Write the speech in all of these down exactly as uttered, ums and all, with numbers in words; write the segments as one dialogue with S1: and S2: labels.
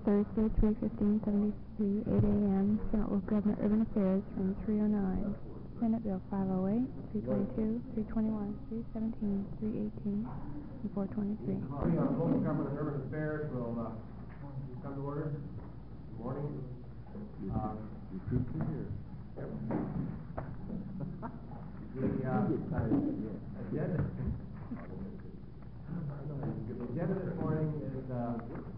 S1: Thursday, three fifteen seventy-three, eight a m Senate Local Government Urban Affairs, room three oh nine. Senate Bill five oh eight, three twenty-two, three twenty-one, three seventeen, three eighteen, and four twenty-three.
S2: Good morning on Local Government and Urban Affairs. Will uh, come to order. Good morning. Uh,
S3: You keep it here.
S2: Yep. The uh, agenda. The agenda this morning is uh,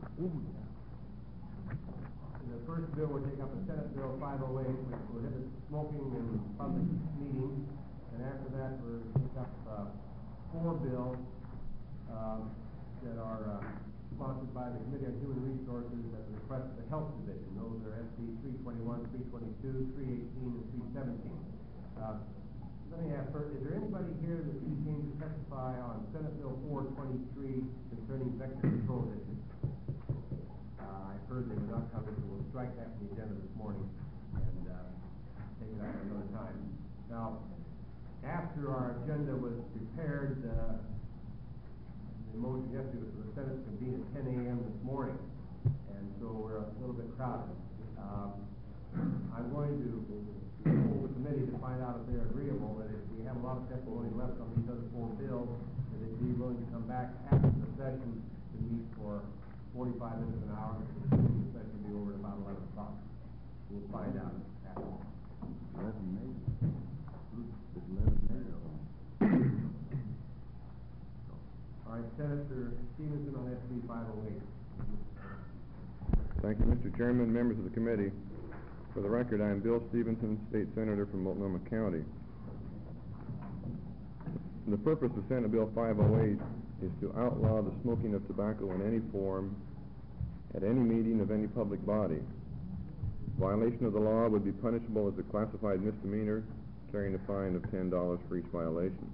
S2: the first bill will take up a Senate Bill five oh eight, which prohibits smoking in public meetings, and after that we'll take up uh, four bills uh, that are uh, sponsored by the Committee on Human Resources at the request of the Health Division. Those are S B three twenty-one, three twenty-two, three eighteen, and three seventeen. Uh, let me ask first, is there anybody here that came to testify on Senate Bill four twenty-three concerning vector control issues? Uh, I've heard they were not coming, so we'll strike that from the agenda this morning and uh, take it up another time. Now, after our agenda was prepared, uh, the motion yesterday was for the Senate to convene at ten a m this morning, and so we're a little bit crowded. Um, I'm going to hold the committee to find out if they're agreeable that if we have a lot of testimony left on these other four bills, that they'd be willing to come back after the session to meet for forty-five minutes an hour. The session will be over at about eleven o'clock. We'll find out after.
S3: Eleven maybe. It's eleven maybe.
S2: All right, Senator Stevenson on S B five oh eight.
S4: Thank you, Mister Chairman, members of the committee. For the record, I am Bill Stevenson, State Senator from Multnomah County. The purpose of Senate Bill five oh eight is to outlaw the smoking of tobacco in any form, at any meeting of any public body. Violation of the law would be punishable as a classified misdemeanor, carrying a fine of ten dollars for each violation.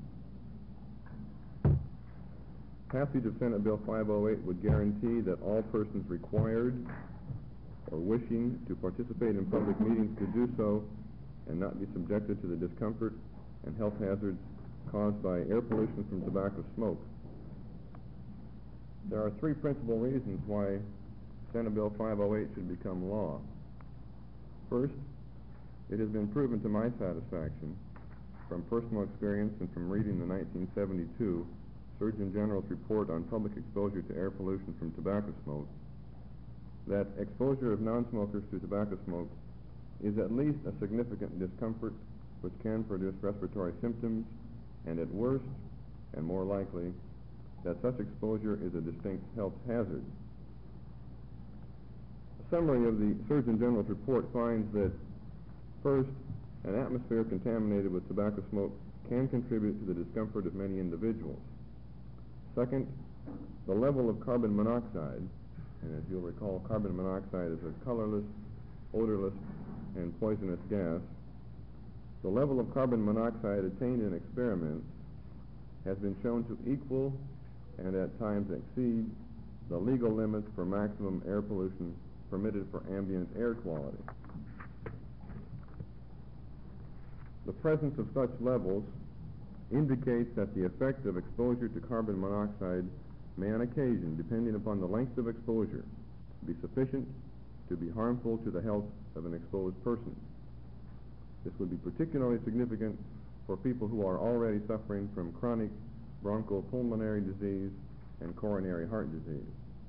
S4: Passage of Senate Bill five oh eight would guarantee that all persons required or wishing to participate in public meetings could do so and not be subjected to the discomfort and health hazards caused by air pollution from tobacco smoke. There are three principal reasons why Senate Bill five oh eight should become law. First, it has been proven to my satisfaction from personal experience and from reading the nineteen seventy-two Surgeon General's report on public exposure to air pollution from tobacco smoke that exposure of non-smokers to tobacco smoke is at least a significant discomfort which can produce respiratory symptoms, and at worst, and more likely, that such exposure is a distinct health hazard. A summary of the Surgeon General's report finds that, first, an atmosphere contaminated with tobacco smoke can contribute to the discomfort of many individuals. Second, the level of carbon monoxide, and as you'll recall, carbon monoxide is a colorless, odorless, and poisonous gas. The level of carbon monoxide attained in experiments has been shown to equal and at times exceed the legal limits for maximum air pollution permitted for ambient air quality. The presence of such levels indicates that the effect of exposure to carbon monoxide may on occasion, depending upon the length of exposure, be sufficient to be harmful to the health of an exposed person. This would be particularly significant for people who are already suffering from chronic bronchopulmonary disease and coronary heart disease.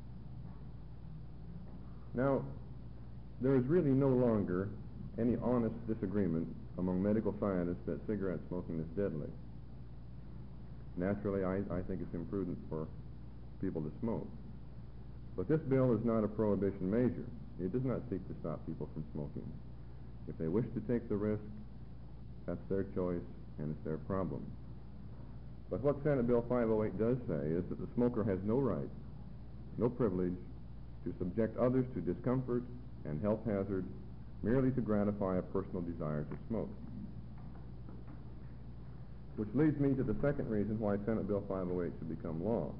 S4: Now, there is really no longer any honest disagreement among medical scientists that cigarette smoking is deadly. Naturally, I, I think it's imprudent for people to smoke. But this bill is not a prohibition measure. It does not seek to stop people from smoking. If they wish to take the risk, that's their choice and it's their problem. But what Senate Bill five oh eight does say is that the smoker has no right, no privilege, to subject others to discomfort and health hazard merely to gratify a personal desire to smoke. Which leads me to the second reason why Senate Bill five oh eight should become law.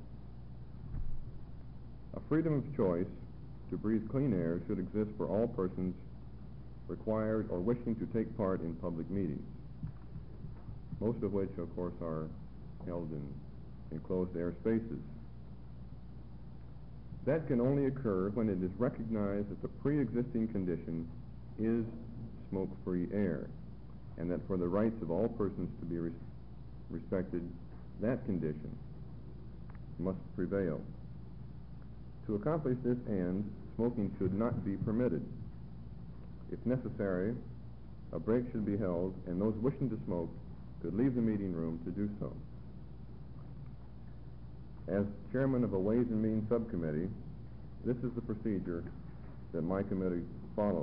S4: A freedom of choice to breathe clean air should exist for all persons required or wishing to take part in public meetings, most of which, of course, are held in enclosed air spaces. That can only occur when it is recognized that the pre-existing condition is smoke-free air, and that for the rights of all persons to be res- respected, that condition must prevail. To accomplish this end, smoking should not be permitted. If necessary, a break should be held, and those wishing to smoke could leave the meeting room to do so. As chairman of a Ways and Means subcommittee, this is the procedure that my committee follows.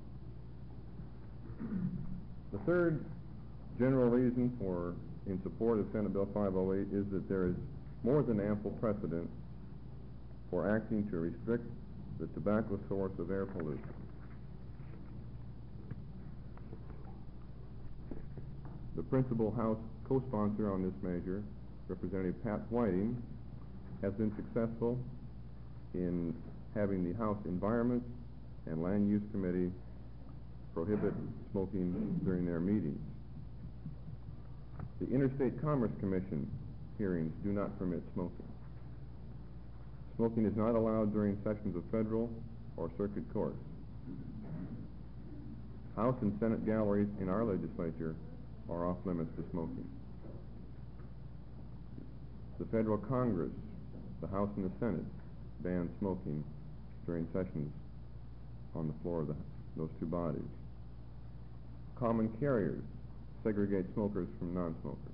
S4: The third general reason for in support of Senate Bill five oh eight is that there is more than ample precedent for acting to restrict the tobacco source of air pollution. The principal House co-sponsor on this measure, Representative Pat Whiting, has been successful in having the House Environment and Land Use Committee prohibit smoking during their meetings. The Interstate Commerce Commission hearings do not permit smoking. Smoking is not allowed during sessions of federal or circuit courts. House and Senate galleries in our legislature are off limits to smoking. The federal Congress, the House and the Senate, ban smoking during sessions on the floor of the, those two bodies. Common carriers segregate smokers from non-smokers.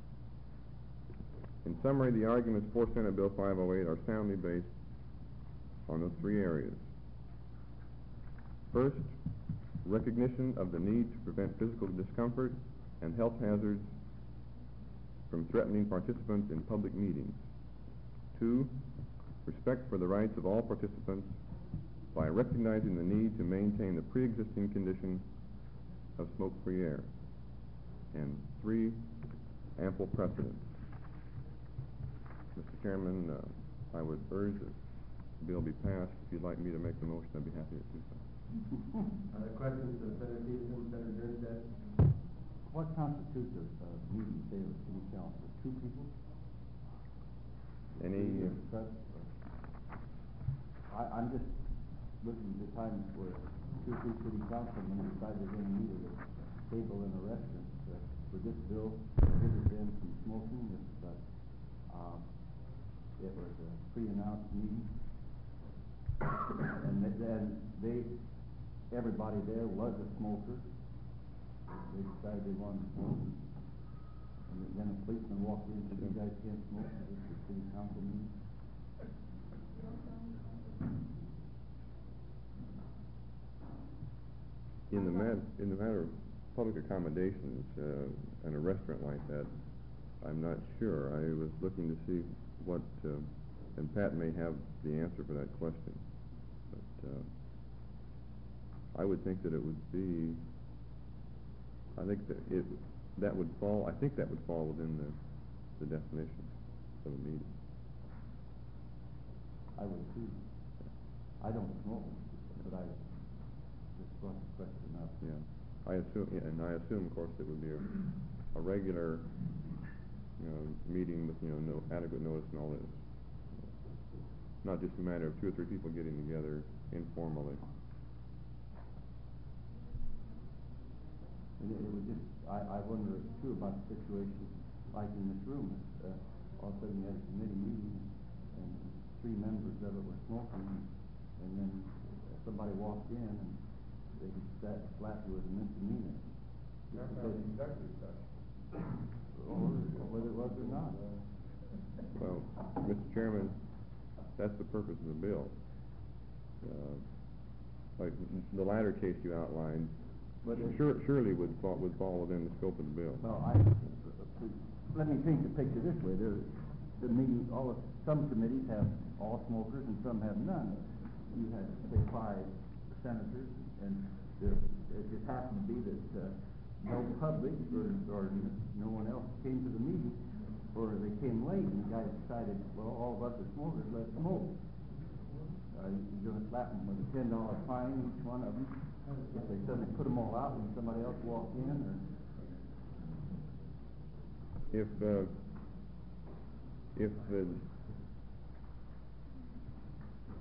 S4: In summary, the arguments for Senate Bill five oh eight are soundly based on those three areas. First, recognition of the need to prevent physical discomfort and health hazards from threatening participants in public meetings. Two, respect for the rights of all participants by recognizing the need to maintain the pre-existing condition of smoke-free air. And three, ample precedent. Mister Chairman, uh, I would urge that the bill be passed. If you'd like me to make the motion, I'd be happy to do so.
S2: Other questions of Senator Peterson, Senator Gernstedt?
S3: What constitutes a, a meeting, say, of city council? Two people?
S4: Any, uh,
S3: Press, or- I, I'm just looking at the times where two or three city councilmen decide they're going to meet at a table in a restaurant. Uh, for this bill, prohibit them from smoking. If uh, um, it was a pre-announced meeting, and then they, everybody there was a smoker. They decided they wanted to smoke, and then a policeman walked in and said, "You guys can't smoke. This is a city council meeting."
S4: in the mat, in the matter of public accommodations, uh, in a restaurant like that, I'm not sure. I was looking to see what, uh, and Pat may have the answer for that question, but uh, I would think that it would be, I think that it, that would fall, I think that would fall within the, the definition of a meeting.
S3: I would too. I don't smoke, but I just brought the question up.
S4: Yeah, I assume, yeah, and I assume, of course, it would be a, a regular, you know, meeting with, you know, no adequate notice and all this. Not just a matter of two or three people getting together informally.
S3: And it, it would just, I, I wonder too about the situation like in this room. Uh, all of a sudden you had a committee meeting and three members of it were smoking, and then somebody walked in and they could sat, slap you with a misdemeanor.
S2: That's not an executive session.
S3: Or, or whether it was or not.
S4: Well, Mister Chairman, that's the purpose of the bill. Uh, like the latter case you outlined,
S3: But it,
S4: sure, surely would fall, would fall within the scope of the bill.
S3: well, I, let me paint the picture this way. There, the meeting, all of, some committees have all smokers and some have none. You had, say, five senators, and there, it just happened to be that uh, no public or, or no one else came to the meeting, or they came late, and the guy decided, well, all of us are smokers, let's smoke. Uh, you're going to slap them with a ten dollar fine, each one of them, if they suddenly put them all out when somebody else walked in, or...
S4: If, uh, if the,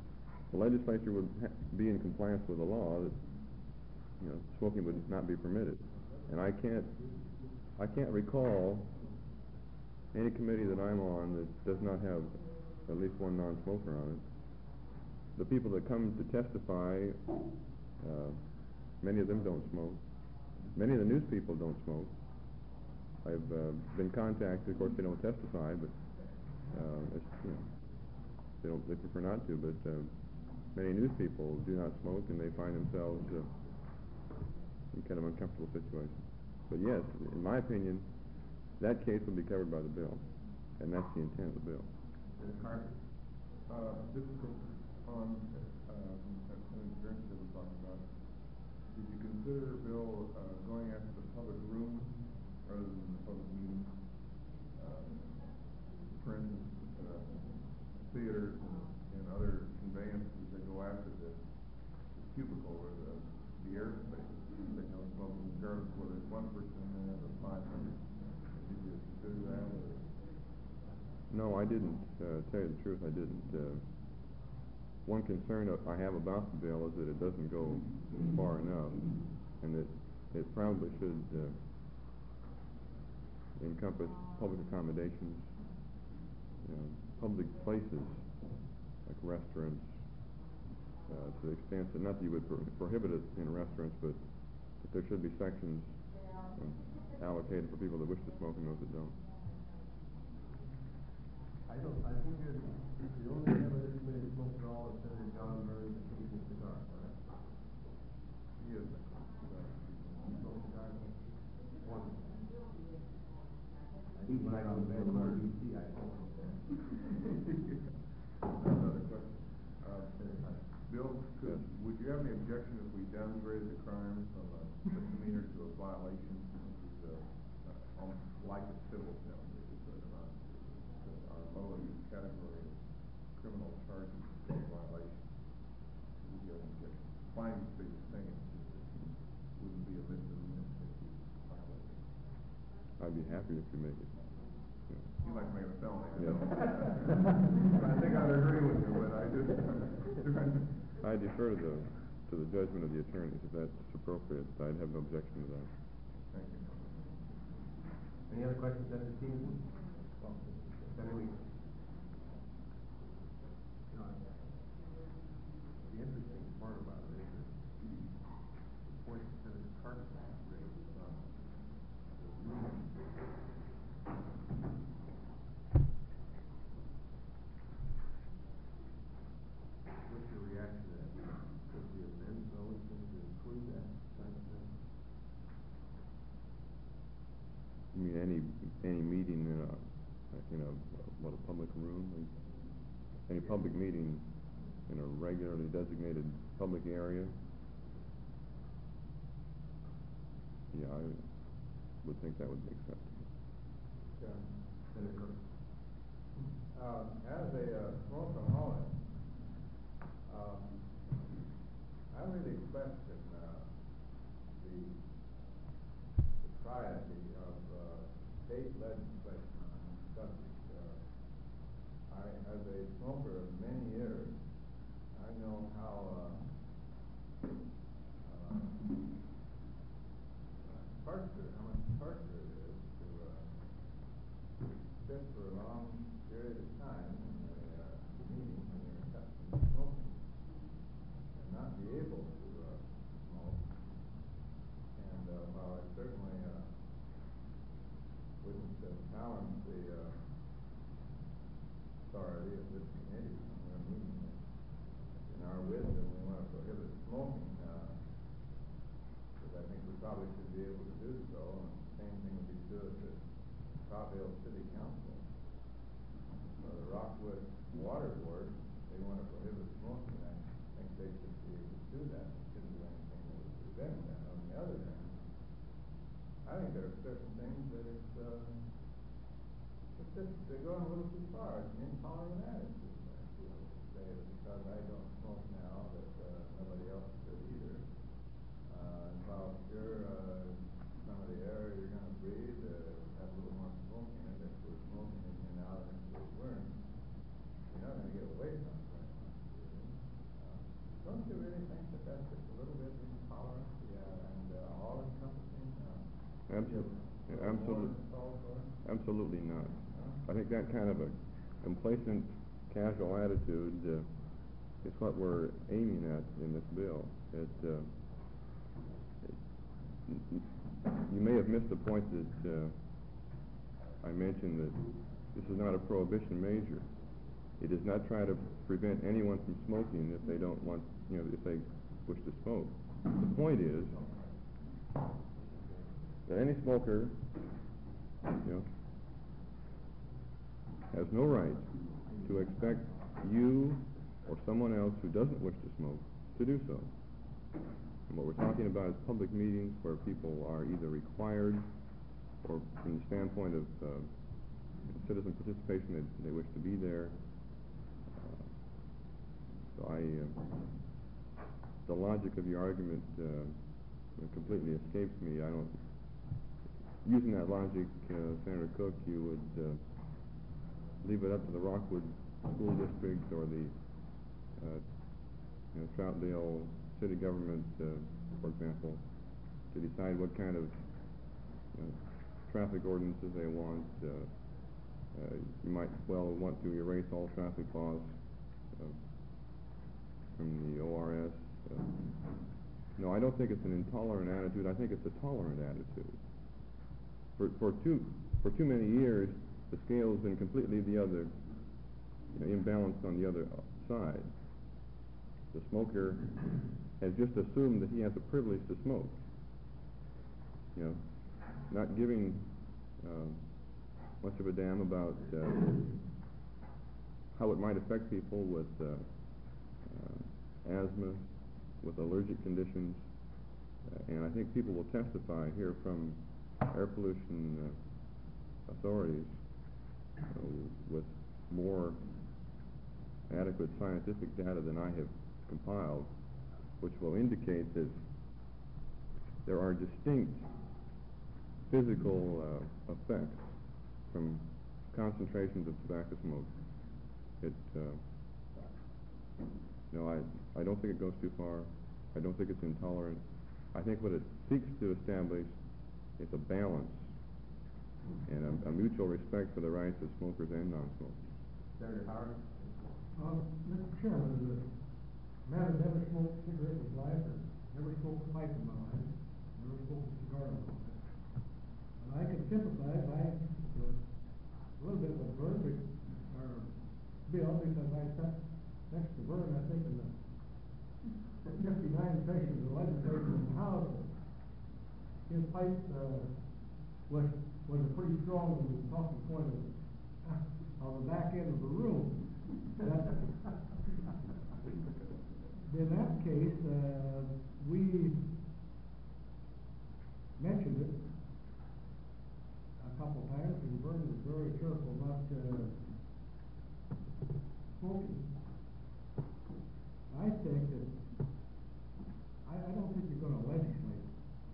S4: the legislature would ha- be in compliance with the law that, you know, smoking would not be permitted. And I can't, I can't recall any committee that I'm on that does not have at least one non-smoker on it. The people that come to testify, uh, many of them don't smoke. Many of the news people don't smoke. I've uh, been contacted. Of course, they don't testify, but uh, it's, you know, they don't. They prefer not to. But uh, many news people do not smoke, and they find themselves uh, in kind of uncomfortable situations. But yes, in my opinion, that case will be covered by the bill, and that's the intent of the bill.
S2: Senator Carter?
S5: Uh, this is on, um, that Senator Grantham was talking about. Did you consider, Bill, uh, going after the public room rather than the public meeting? Um, for instance, uh, theaters and, and other conveyances that go after the, the cubicle or the, the airspace, they know smoking, regardless of whether it's one person in there or five hundred. Did you consider that? Or?
S4: No, I didn't. Uh, tell you the truth, I didn't. Uh, one concern I have about the bill is that it doesn't go far enough, and that it probably should uh, encompass public accommodations, you know, public places like restaurants, uh, to the extent that not that you would pro prohibit it in restaurants, but that there should be sections um, allocated for people that wish to smoke and those that don't.
S2: I don't, I think that the only member of this committee that smokes at all is Senator John Burns, and he's a cigar, correct?
S5: He is.
S2: He smokes cigars? One. I
S3: He's
S2: think when I go to bed in R B C, I smoke there.
S5: Another question. Uh,
S2: Senator Carter?
S5: Bill, could, would you have any objection if we downgraded the crime from a misdemeanor to a violation, which is uh, uh, almost like a civil penalty, but uh, our lowest category of criminal charges is a violation? Would you have any objection? Fine would be the same, it wouldn't be a misdemeanor if you violated it.
S4: I'd be happy if you make it. Yeah.
S5: You like to make it a felony? I
S4: Yeah.
S5: know. I think I'd agree with you, but I just.
S4: I defer to the, to the judgment of the attorneys. If that's appropriate, I'd have no objection to that.
S5: Thank you.
S2: Any other questions, Senator Stevenson? Senator Weaver?
S5: You know, the interesting part about it is that the point that Senator Carson raised about the room. What's your reaction to that? Could we amend those things to include that kind of thing?
S4: You mean any, any meeting in a, in a, what, a public room? Any public meeting in a regularly designated public area? Yeah, I would think that would be acceptable.
S5: Yeah.
S2: Senator Carter?
S5: Um, as a uh, smokeaholic, um, I really question uh, the propriety of uh, state legislation on this subject. Uh, I, as a smoker of many years, I know how uh, uh, torture, how much torture it is to uh, sit for a long period of time in a uh, meeting when you're accustomed to smoking and not be able to uh, smoke. And uh, while I certainly uh, wouldn't uh, challenge the uh, authority of this committee when we're meeting, in our wisdom we want to prohibit smoking, uh, because I think we probably should be able to do so, and the same thing would be true at the Cowville City Council. Uh, the Rockwood Water Board, they want to prohibit smoking. I think they should be able to do that. They shouldn't do anything that would prevent that. On the other hand, I think there are certain things that it's, uh, it's just, they're going a little too far. It's an intolerant attitude, I feel, to say that because I don't smoke now that uh, nobody else should either. Uh, and while sure, uh, some of the air you're going to breathe uh, have a little more smoke in it, if we're smoking in here now than if we weren't, you're not going to get away from it very much, really. Uh,
S4: not. I think that kind of a complacent, casual attitude uh, is what we're aiming at in this bill. It, uh, it, you may have missed the point that uh, I mentioned that this is not a prohibition measure. It does not try to prevent anyone from smoking if they don't want, you know, if they wish to smoke. The point is that any smoker, you know, has no right to expect you or someone else who doesn't wish to smoke to do so. And what we're talking about is public meetings where people are either required or from the standpoint of uh, citizen participation, they, they wish to be there. Uh, so I, uh, the logic of your argument uh, completely escapes me. I don't, using that logic, uh, Senator Cook, you would uh, leave it up to the Rockwood School District or the uh, you know, Troutdale city government, uh, for example, to decide what kind of you know, traffic ordinances they want. Uh, uh, you might well want to erase all traffic laws uh, from the O R S. Uh, no, I don't think it's an intolerant attitude. I think it's a tolerant attitude. For, for too for too many years, the scale's been completely the other, you know, imbalanced on the other side. The smoker has just assumed that he has the privilege to smoke. You know, not giving uh, much of a damn about uh, how it might affect people with uh, uh, asthma, with allergic conditions, uh, and I think people will testify here from air pollution uh, authorities uh, with more adequate scientific data than I have compiled, which will indicate that there are distinct physical uh, effects from concentrations of tobacco smoke. It, uh, no, I, I don't think it goes too far. I don't think it's intolerant. I think what it seeks to establish is a balance and a, a mutual respect for the rights of smokers and non-smokers.
S2: Senator Howard?
S6: Uh, Mister Chairman, as a man who never smoked a cigarette in his life, and never smoked a pipe in my life, never smoked a cigar in my life, and I can sympathize. I was a little bit of a Vern, or Bill, because I sat next to Vern, I think, in the fifty-nine session of the legislature in the House. His pipe uh, was was a pretty strong talking point of, on the back end of the room. That, in that case, uh, we mentioned it a couple times, and Vern was very careful not uh, smoking. I think that I, I don't think you're going to legislate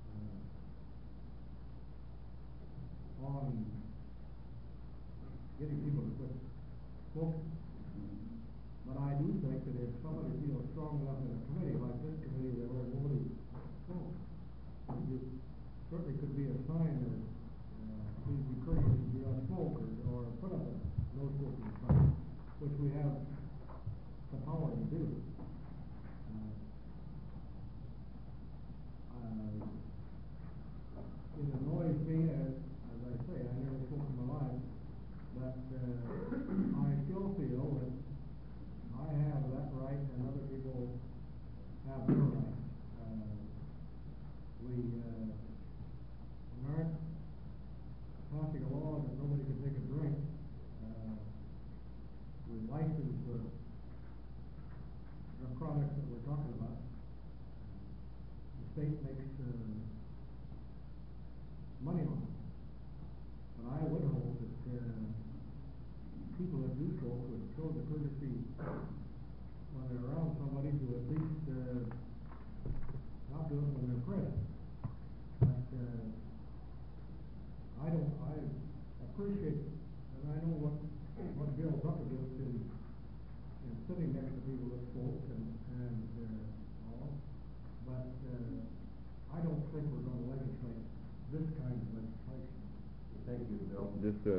S6: uh, on getting people to quit smoking. But I do think that if somebody feels strong enough in a committee like this committee that where nobody smokes, you certainly could be a sign that uh, please be courteous and do not smoke, or, or put up a no smoking sign, which we have the power to do. Uh, uh, it annoys me, as, as I say, I never smoked in my life, but uh, I still feel that I have that right and other people have their right. Uh, we, uh, we aren't passing a law that nobody can take a drink. Uh, we license the, the products that we're talking about. The state makes uh, money on it. But I would hope that uh, people that do smoke would show the courtesy when they're around somebody to at least uh, not do it when they're present. But uh, I don't, I appreciate, and I know what, what Bill's up against in, in sitting next to people that smoke and, and uh, all, but uh, I don't think we're going to legislate this kind of legislation.
S2: Thank you, Bill.
S4: Just uh,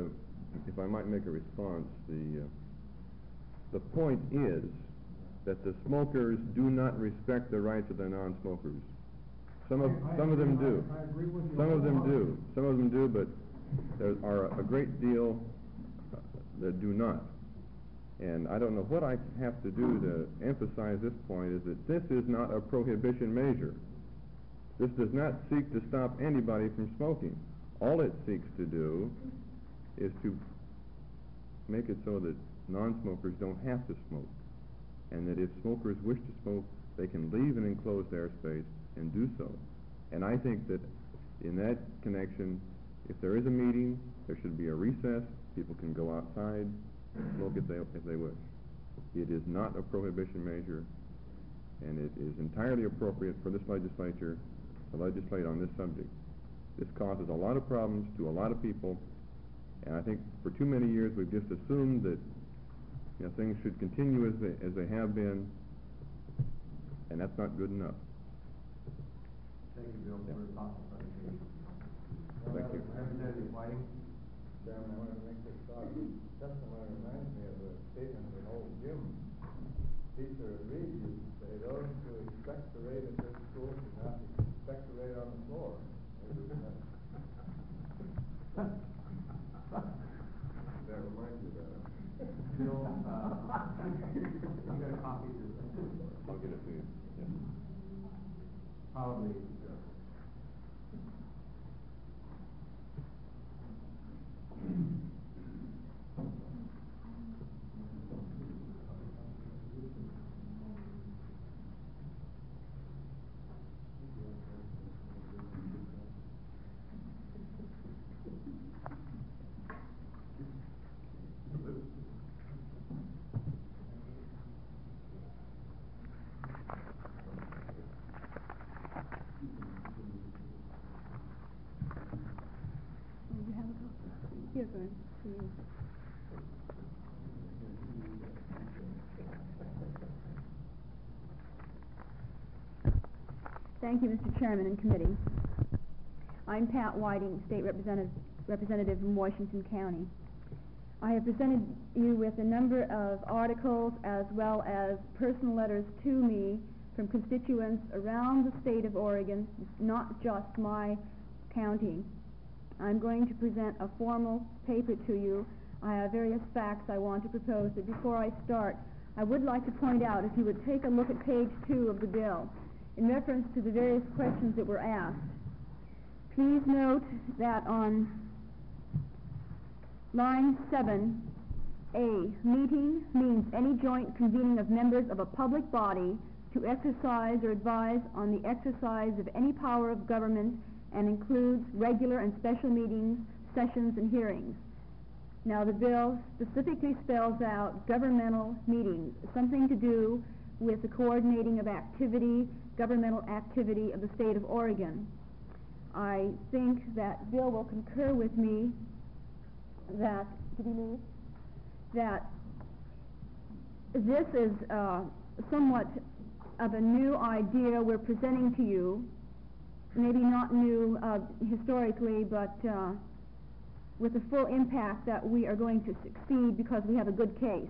S4: if I might make a response, the, uh, the point is that the smokers do not respect the rights of the non-smokers. Some of,
S6: I- I
S4: some of them
S6: agree-
S4: do.
S6: I- I agree with you
S4: Some of them do.
S6: wholeheartedly.
S4: Some of them do, but there are a great deal uh, that do not. And I don't know what I have to do to emphasize this point, is that this is not a prohibition measure. This does not seek to stop anybody from smoking. All it seeks to do is to make it so that non-smokers don't have to smoke, and that if smokers wish to smoke, they can leave an enclosed airspace and do so. And I think that in that connection, if there is a meeting, there should be a recess. People can go outside and smoke if they, if they wish. It is not a prohibition measure, and it is entirely appropriate for this legislature to legislate on this subject. This causes a lot of problems to a lot of people, and I think for too many years we've just assumed that, you know, things should continue as they, as they have been, and that's not good enough.
S2: Thank you, Bill, for your thoughtful presentation.
S4: Thank you.
S2: Representative Whiting?
S5: Chairman, I want to make this thought. Testimony reminds me of a statement that old Jim Teacher at Reed used to say, those who expect to rate at this school should not expect to rate on the floor. That reminds you of that.
S2: Bill, uh, you got a copy of this?
S4: I'll get it to you. Yeah.
S2: Probably, uh,
S1: You have a copy? Here, Vern, for you. Thank you, Mister Chairman and committee. I'm Pat Whiting, State Representative, Representative from Washington County. I have presented you with a number of articles as well as personal letters to me from constituents around the state of Oregon, not just my county. I'm going to present a formal paper to you. I have various facts I want to propose, but before I start, I would like to point out, if you would take a look at page two of the bill, in reference to the various questions that were asked. Please note that on line seven, A, meeting means any joint convening of members of a public body to exercise or advise on the exercise of any power of government, and includes regular and special meetings, sessions, and hearings. Now, the bill specifically spells out governmental meetings, something to do with the coordinating of activity, governmental activity of the state of Oregon. I think that Bill will concur with me that, did he move? That this is uh, somewhat of a new idea we're presenting to you. Maybe not new uh, historically, but uh, with the full impact that we are going to succeed because we have a good case.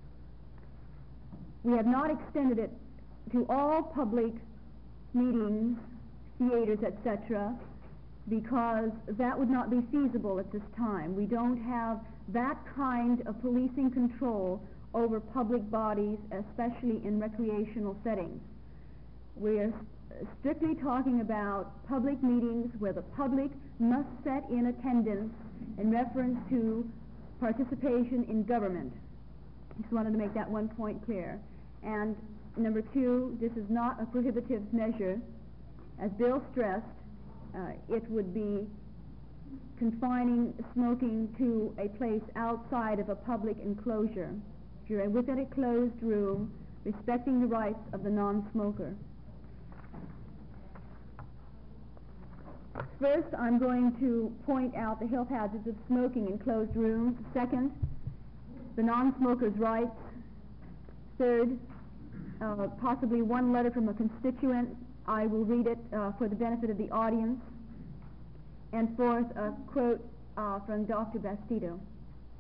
S1: We have not extended it to all public meetings, theaters, et cetera, because that would not be feasible at this time. We don't have that kind of policing control over public bodies, especially in recreational settings. We're strictly talking about public meetings where the public must set in attendance in reference to participation in government. Just wanted to make that one point clear. And number two, this is not a prohibitive measure. As Bill stressed, uh, it would be confining smoking to a place outside of a public enclosure. If you're within a closed room, respecting the rights of the non-smoker. First, I'm going to point out the health hazards of smoking in closed rooms. Second, the non-smoker's rights. Third, uh, possibly one letter from a constituent. I will read it uh, for the benefit of the audience. And fourth, a quote uh, from Doctor Bastido.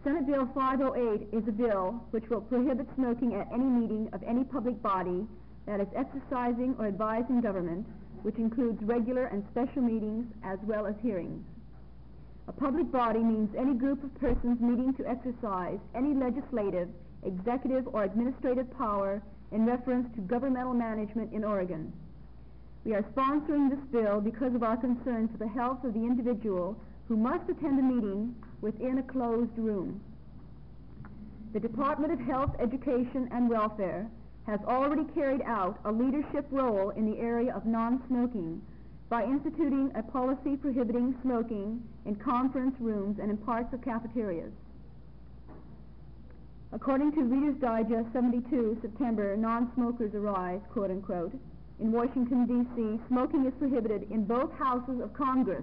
S7: Senate Bill five oh eight is a bill which will prohibit smoking at any meeting of any public body that is exercising or advising government, which includes regular and special meetings as well as hearings. A public body means any group of persons meeting to exercise any legislative, executive, or administrative power in reference to governmental management in Oregon. We are sponsoring this bill because of our concern for the health of the individual who must attend a meeting within a closed room. The Department of Health, Education, and Welfare has already carried out a leadership role in the area of non-smoking by instituting a policy prohibiting smoking in conference rooms and in parts of cafeterias. According to Reader's Digest seventy-two, September, Non-Smokers Arise, quote-unquote, in Washington, D C, smoking is prohibited in both houses of Congress,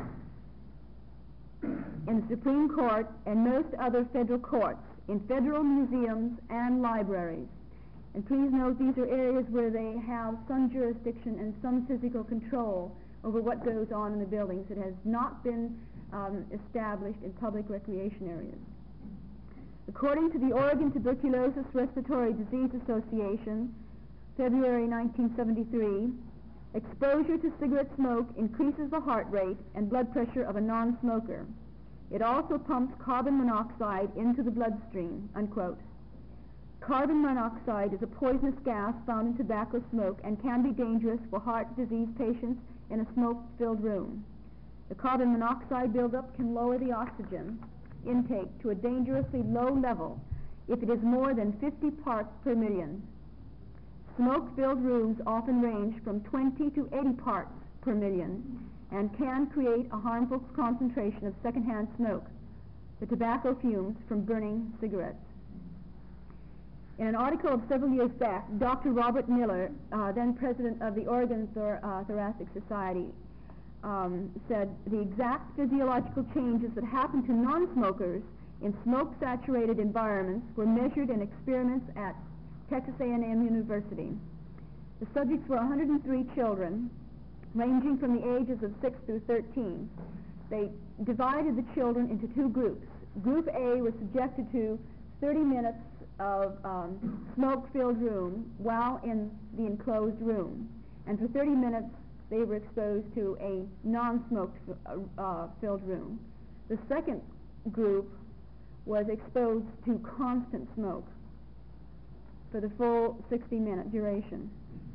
S7: in the Supreme Court, and most other federal courts, in federal museums and libraries. And please note, these are areas where they have some jurisdiction and some physical control over what goes on in the buildings. It has not been um, established in public recreation areas. According to the Oregon Tuberculosis Respiratory Disease Association, February nineteen seventy-three, exposure to cigarette smoke increases the heart rate and blood pressure of a non-smoker. It also pumps carbon monoxide into the bloodstream, unquote. Carbon monoxide is a poisonous gas found in tobacco smoke and can be dangerous for heart disease patients in a smoke-filled room. The carbon monoxide buildup can lower the oxygen intake to a dangerously low level if it is more than fifty parts per million. Smoke-filled rooms often range from twenty to eighty parts per million and can create a harmful concentration of secondhand smoke, the tobacco fumes from burning cigarettes. In an article of several years back, Doctor Robert Miller, uh, then president of the Oregon Thor- uh, Thoracic Society, um, said the exact physiological changes that happen to non-smokers in smoke-saturated environments were measured in experiments at Texas A and M University. The subjects were one hundred three children, ranging from the ages of six through thirteen. They divided the children into two groups. Group A was subjected to thirty minutes of um, smoke-filled room while in the enclosed room, and for thirty minutes they were exposed to a non-smoke uh, filled room. The second group was exposed to constant smoke for the full sixty minute duration.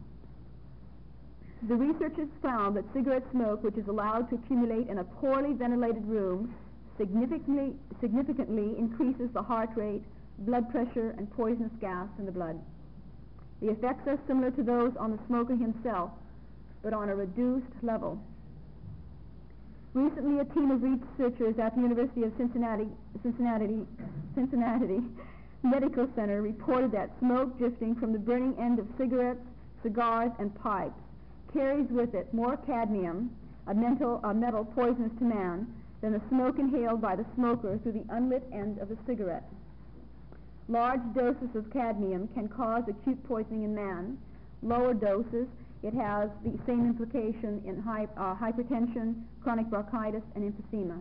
S7: The researchers found that cigarette smoke, which is allowed to accumulate in a poorly ventilated room, significantly, significantly increases the heart rate, blood pressure, and poisonous gas in the blood. The effects are similar to those on the smoker himself, but on a reduced level. Recently, a team of researchers at the University of Cincinnati, Cincinnati, Cincinnati Medical Center reported that smoke drifting from the burning end of cigarettes, cigars, and pipes carries with it more cadmium, a, mental, a metal poisonous to man, than the smoke inhaled by the smoker through the unlit end of the cigarette. Large doses of cadmium can cause acute poisoning in man. Lower doses, it has the same implication in hy- uh, hypertension, chronic bronchitis, and emphysema.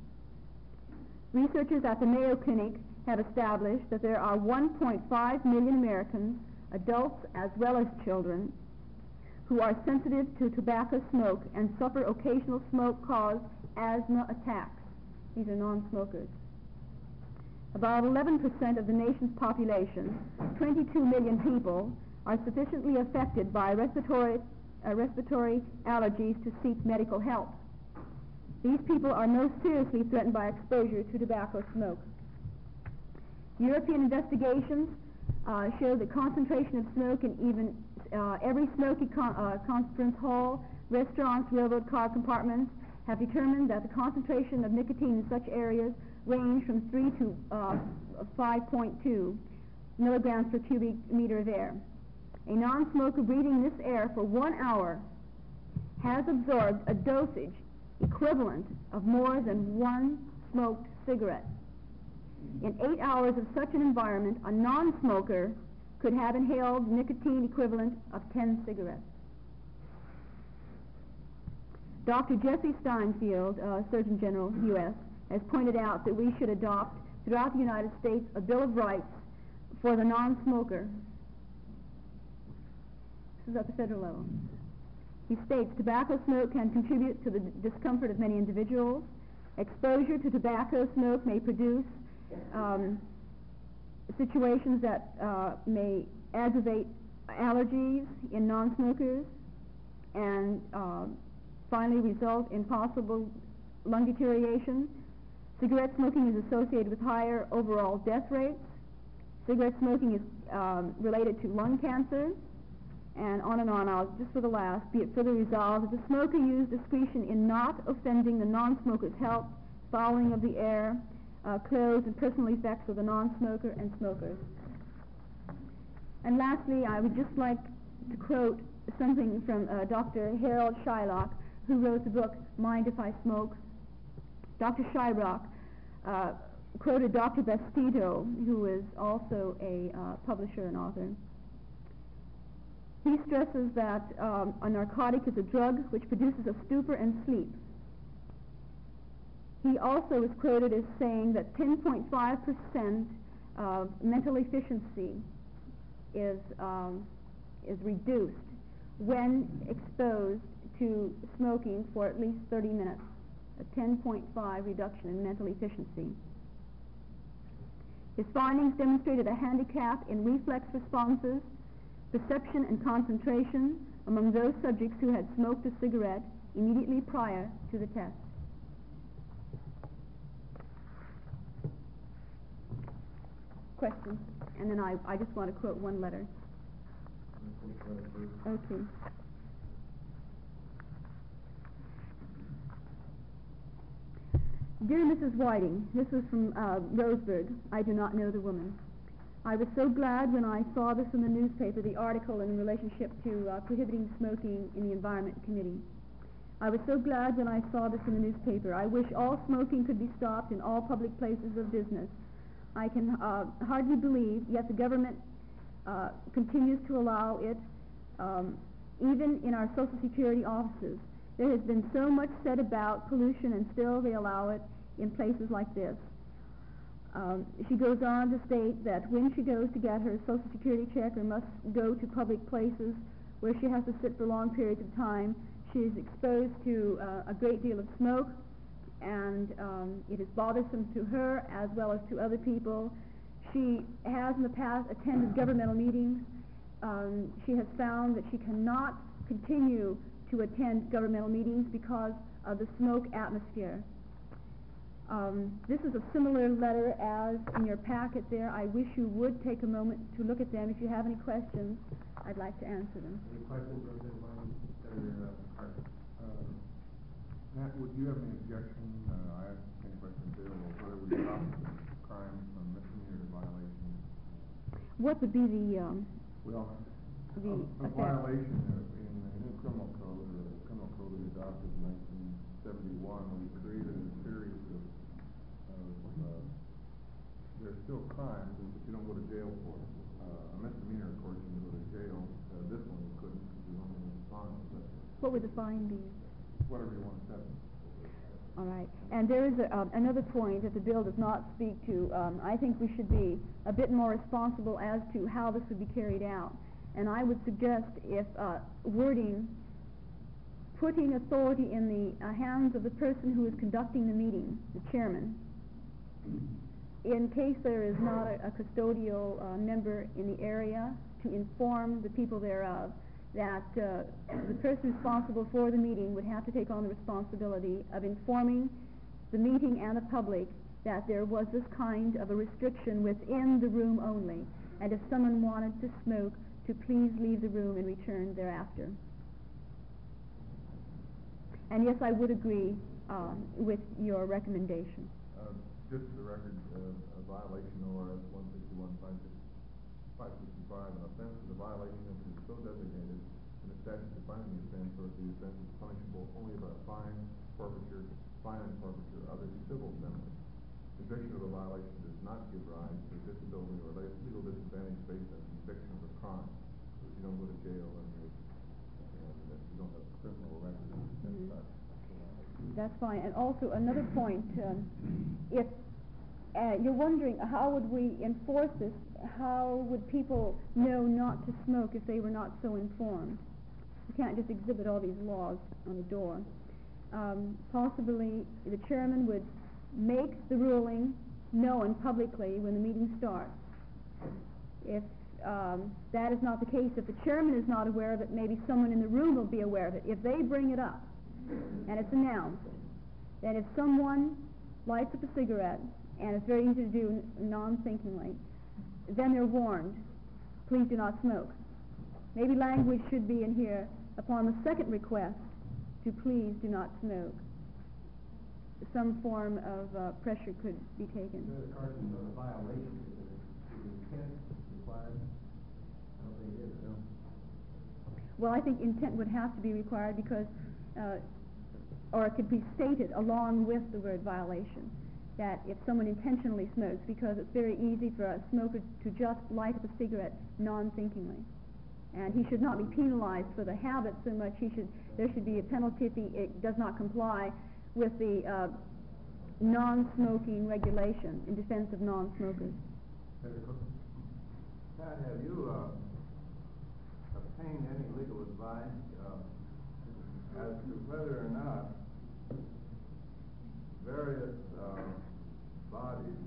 S7: Researchers at the Mayo Clinic have established that there are one point five million Americans, adults as well as children, who are sensitive to tobacco smoke and suffer occasional smoke-caused asthma attacks. These are non-smokers. About eleven percent of the nation's population, twenty-two million people, are sufficiently affected by respiratory, uh, respiratory allergies to seek medical help. These people are most seriously threatened by exposure to tobacco smoke. European investigations uh, show the concentration of smoke in even uh, every smoky con- uh, conference hall, restaurants, railroad car compartments have determined that the concentration of nicotine in such areas range from three to uh, five point two milligrams per cubic meter of air. A non-smoker breathing this air for one hour has absorbed a dosage equivalent of more than one smoked cigarette. In eight hours of such an environment, a non-smoker could have inhaled nicotine equivalent of ten cigarettes. Doctor Jesse Steinfeld, uh, Surgeon General, U S, has pointed out that we should adopt throughout the United States a Bill of Rights for the non-smoker. This is at the federal level. He states, tobacco smoke can contribute to the discomfort of many individuals. Exposure to tobacco smoke may produce um, situations that uh, may aggravate allergies in non-smokers and uh, finally result in possible lung deterioration. Cigarette smoking is associated with higher overall death rates. Cigarette smoking is um, related to lung cancer, and on and on. I'll, just for the last, be it further resolved that the smoker use discretion in not offending the non-smoker's health, fouling of the air, uh, clothes, and personal effects of the non-smoker and smokers. And lastly, I would just like to quote something from uh, Doctor Harold Shylock, who wrote the book Mind If I Smoke. Doctor Shylock uh, quoted Doctor Bastido, who is also a uh, publisher and author. He stresses that um, a narcotic is a drug which produces a stupor and sleep. He also is quoted as saying that ten point five percent of mental efficiency is, um, is reduced when exposed to smoking for at least thirty minutes, a ten point five reduction in mental efficiency. His findings demonstrated a handicap in reflex responses, perception and concentration among those subjects who had smoked a cigarette immediately prior to the test. Questions? And then I, I just want to quote one letter. Okay. Dear Missus Whiting, this was from uh, Roseburg. I do not know the woman. I was so glad when I saw this in the newspaper, the article in relationship to uh, prohibiting smoking in the Environment Committee. I was so glad when I saw this in the newspaper. I wish all smoking could be stopped in all public places of business. I can uh, hardly believe, yet the government uh, continues to allow it, um, even in our Social Security offices. There has been so much said about pollution, and still they allow it in places like this. Um, she goes on to state that when she goes to get her Social Security check or must go to public places where she has to sit for long periods of time, she is exposed to uh, a great deal of smoke, and um, it is bothersome to her as well as to other people. She has in the past attended governmental meetings. Um, she has found that she cannot continue to attend governmental meetings because of the smoke atmosphere. Um, this is a similar letter as in your packet there. I wish you would take a moment to look at them. If you have any questions, I'd like to answer them.
S2: Any questions, Representative Lyons, Senator uh, Hart?
S5: Uh, Matt, would you have any objection, uh, I asked the same question too, whether we drop crimes from misdemeanor to violation?
S7: What would be the, um,
S5: Well,
S7: the
S5: a, a
S7: effect?
S5: violation of, in the new criminal code, or the criminal code we adopted in nineteen seventy-one, we created a series of, of uh, there's still crimes that you don't go to jail for. Uh, a misdemeanor, of course, you go to jail. Uh, this one you couldn't because you only had a fine. But
S7: What would the fine be?
S5: whatever you want to set.
S7: All right. And there is a, um, another point that the bill does not speak to. Um, I think we should be a bit more responsible as to how this would be carried out. And I would suggest if uh, wording, putting authority in the uh, hands of the person who is conducting the meeting, the chairman, in case there is not a, a custodial uh, member in the area, to inform the people thereof that uh, the person responsible for the meeting would have to take on the responsibility of informing the meeting and the public that there was this kind of a restriction within the room only, and if someone wanted to smoke, to please leave the room and return thereafter. And yes, I would agree uh, with your recommendation.
S5: Uh, just for the record, uh, a violation O R S one sixty-one five sixty-five, an offense is a violation if it is so designated in the statute defining the offense, or if the offense is punishable only by a fine, forfeiture, fine and forfeiture, or other civil penalty. Conviction of a violation does not give rise to disability or legal disadvantage based on conviction of a crime. So if you don't go to jail and, and you don't have a criminal record,
S7: Mm-hmm.
S5: that's not.
S7: That's fine. And also another point, um, if uh, you're wondering, how would we enforce this? How would people know not to smoke if they were not so informed? You can't just exhibit all these laws on the door. Um, possibly the chairman would make the ruling known publicly when the meeting starts. If um, that is not the case, if the chairman is not aware of it, maybe someone in the room will be aware of it. If they bring it up and it's announced, then if someone lights up a cigarette, and it's very easy to do non-thinkingly, then they're warned, please do not smoke. Maybe language should be in here upon the second request to please do not smoke. Some form of uh, pressure could be taken.
S2: Senator Carson, on the violation, is is intent required? I don't think it is, no.
S7: Well, I think intent would have to be required because, uh, or it could be stated along with the word violation, that if someone intentionally smokes, because it's very easy for a smoker to just light up a cigarette non-thinkingly. And he should not be penalized for the habit so much. He should, there should be a penalty if he it does not comply with the uh, non-smoking regulation in defense of non-smokers.
S2: Senator Cook?
S5: Pat, have you uh, obtained any legal advice uh, as to whether or not various uh, bodies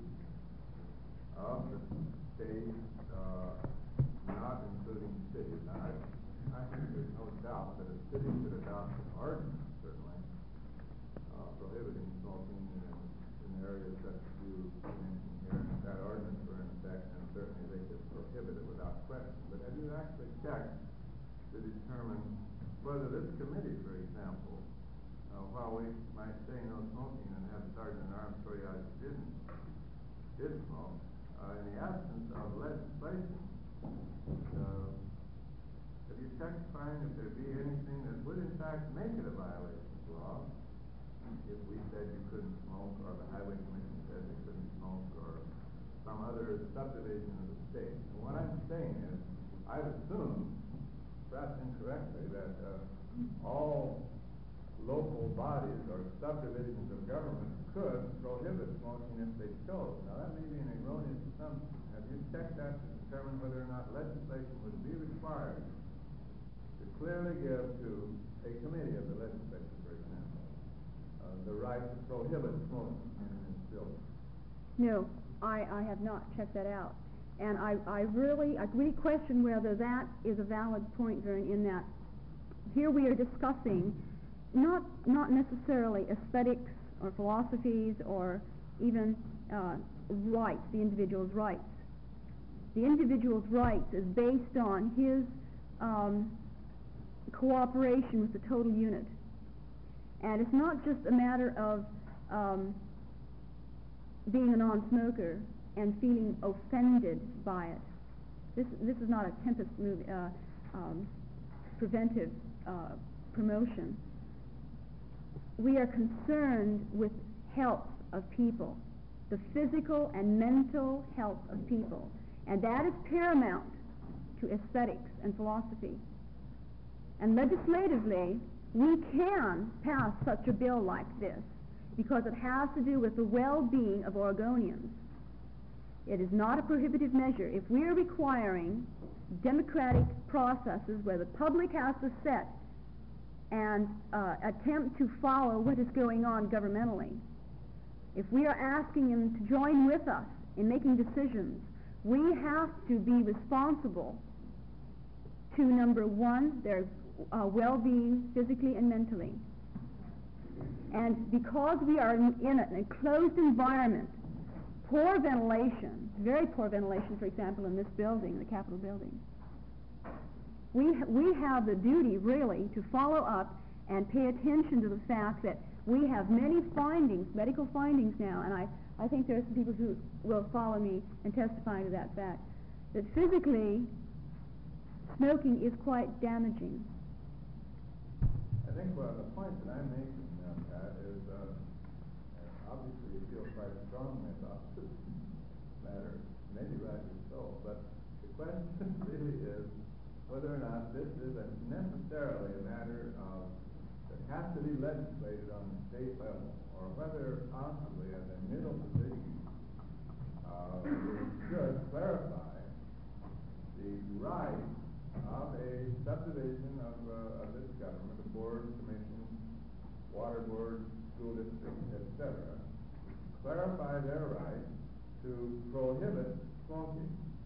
S5: of the state, uh, not including cities, now, I, I think there's no doubt that a city should adopt an ordinance, certainly, uh, prohibiting smoking in, in areas such as you mentioned here. If that ordinance were in effect, then certainly they could prohibit it without question. But have you actually checked to determine whether this committee, for example, uh, while we might say no smoking and have Sergeant Armstrong didn't did smoke, uh, in the absence of legislation, uh, have you checked to find if there be anything that would in fact make it a violation of law if we said you couldn't smoke, or the Highway Commission said you couldn't smoke, or some other subdivision of the state? And what I'm saying is, I've assumed, perhaps incorrectly, that uh, all local bodies or subdivisions of government could prohibit smoking if they chose. Now, that may be an erroneous assumption. Have you checked that to determine whether or not legislation would be required to clearly give to a committee of the legislature, for example, uh, the right to prohibit smoking in this building?
S7: No, I, I have not checked that out. And I, I really, I really question whether that is a valid point, Vern, in that here we are discussing not, not necessarily aesthetics or philosophies or even uh, rights, the individual's rights. The individual's rights is based on his um, cooperation with the total unit. And it's not just a matter of um, being a non-smoker and feeling offended by it. This, this is not a Tempest movie, uh, um, preventive uh, promotion. We are concerned with health of people, the physical and mental health of people. And that is paramount to aesthetics and philosophy. And legislatively, we can pass such a bill like this because it has to do with the well-being of Oregonians. It is not a prohibitive measure. If we are requiring democratic processes where the public has to set and uh, attempt to follow what is going on governmentally, if we are asking them to join with us in making decisions, we have to be responsible to, number one, their uh, well-being physically and mentally. And because we are in, in an enclosed environment, poor ventilation, very poor ventilation, for example, in this building, the Capitol building, we, ha we have the duty, really, to follow up and pay attention to the fact that we have many findings, medical findings now, and I, I think there are some people who will follow me and testify to that fact, that physically, smoking is quite damaging.
S5: I think well, the point that I'm making, uh, Pat, is uh, obviously you feel quite strongly about this matter, maybe rightly so, but the question really is whether or not this is a necessarily a matter of that has to be legislated on the state level, or whether possibly as a middle position right of a subdivision of, uh, of this government, a board, commission, water board, school district, et cetera, clarify their right to prohibit smoking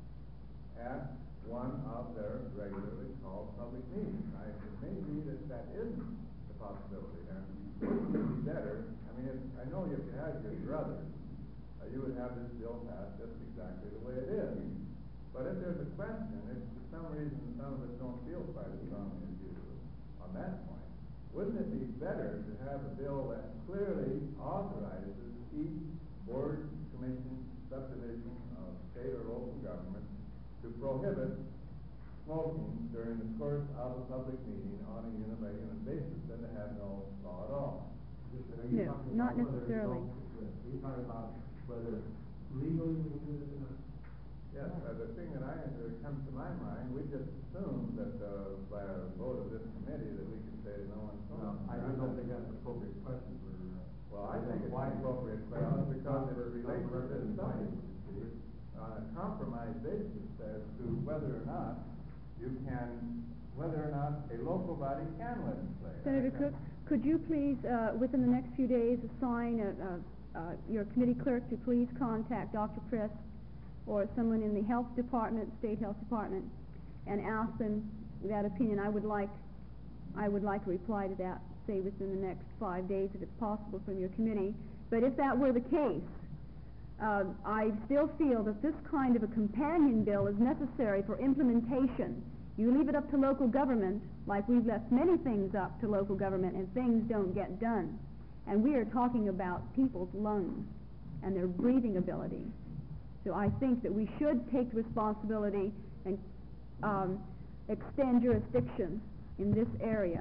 S5: at one of their regularly called public meetings. I, it may be that that isn't the possibility, and wouldn't it be better, I mean, if, I know if you had your druthers, uh, you would have this bill passed just exactly the way it is. But if there's a question, if for some reason some of us don't feel quite as strongly as you do on that point, wouldn't it be better to have a bill that clearly authorizes each board, commission, subdivision of state or local government to prohibit smoking during the course of a public meeting on a unit by unit basis than to have no law at all?
S2: Are you
S7: No,
S2: talking
S7: not
S2: about whether it's
S7: necessarily.
S2: all- Are you talking about whether legally we can do this or not?
S5: Yes, uh, the thing that I, that comes to my mind, we just assumed that, uh, by a vote of this committee, that we could say no one
S2: Well,
S5: smoking.
S2: I don't think that's an appropriate question for, uh.
S5: Well, I think it's an appropriate question because it relates to this subject. On a compromise basis as to whether or not you can, whether or not a local body can legislate.
S7: Senator Cook, could you please, uh, within the next few days, assign a, a, uh, your committee clerk to please contact Doctor Press or someone in the health department, state health department, and ask them that opinion? I would like, I would like a reply to that, say within the next five days if it's possible from your committee. But if that were the case, uh, I still feel that this kind of a companion bill is necessary for implementation. You leave it up to local government, like we've left many things up to local government, and things don't get done. And we are talking about people's lungs and their breathing ability. So I think that we should take responsibility and um, extend jurisdiction in this area.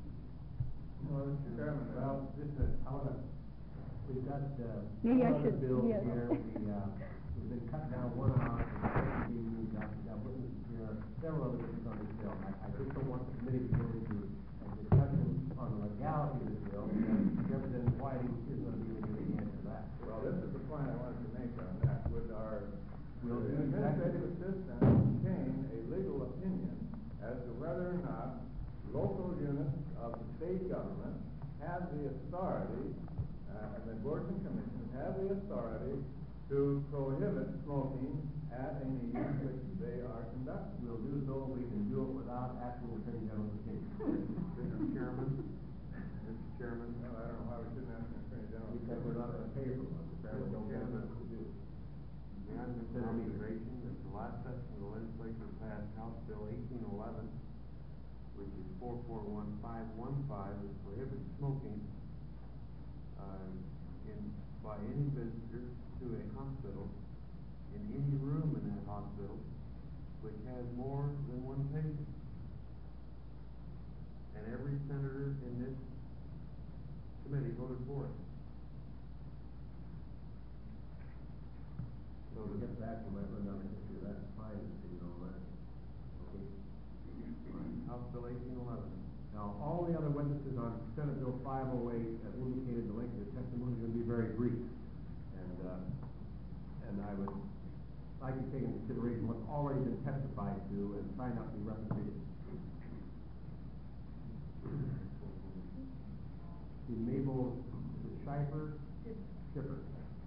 S5: Well, Mister Chairman,
S2: Well, this is, I wanna, we've got, uh,
S7: Maybe I
S2: one other
S7: should-
S2: bills
S7: yes.
S2: here, we, uh, we've been cut down one hour, we've got, got witnesses here, several other witnesses on this bill. I, I just don't want the committee to get into a discussion on the legality of this bill, because Representative Whiting is gonna be able to give the answer to that.
S5: well, this is the point I wanted to make on that. Would our
S2: We'll do
S5: administrative
S2: exactly-
S5: assistant obtain a legal opinion as to whether or not local units of the state government have the authority, uh, and the boards and commissions have the authority to prohibit smoking at a meeting which they are conducting?
S2: We'll do so, we can do it without asking the Attorney General's opinion.
S5: Mister Chairman, Mister Chairman, well, I don't know why we shouldn't ask the Attorney General.
S2: Because we're not gonna pay for one, the Chairman don't have
S5: Chairman.
S2: nothing to do.
S8: May I just observation that the last session of the legislature passed House Bill eighteen eleven, which is four four one five one five, which prohibits smoking, uh, in, by any visitor to a hospital, in any room in that hospital, which has more than one patient. And every senator in this committee voted for it.
S2: So to get back, you might run down the history of that, fine, if you don't mind. Okay?
S8: House Bill eighteen eleven.
S2: Now, all the other witnesses on Senate Bill five oh eight have indicated the length of their testimony is gonna be very brief. And, uh, and I would like to take into consideration what's already been testified to and try not to be repetitive. The Mabel, is it Schiffer? Schiffer.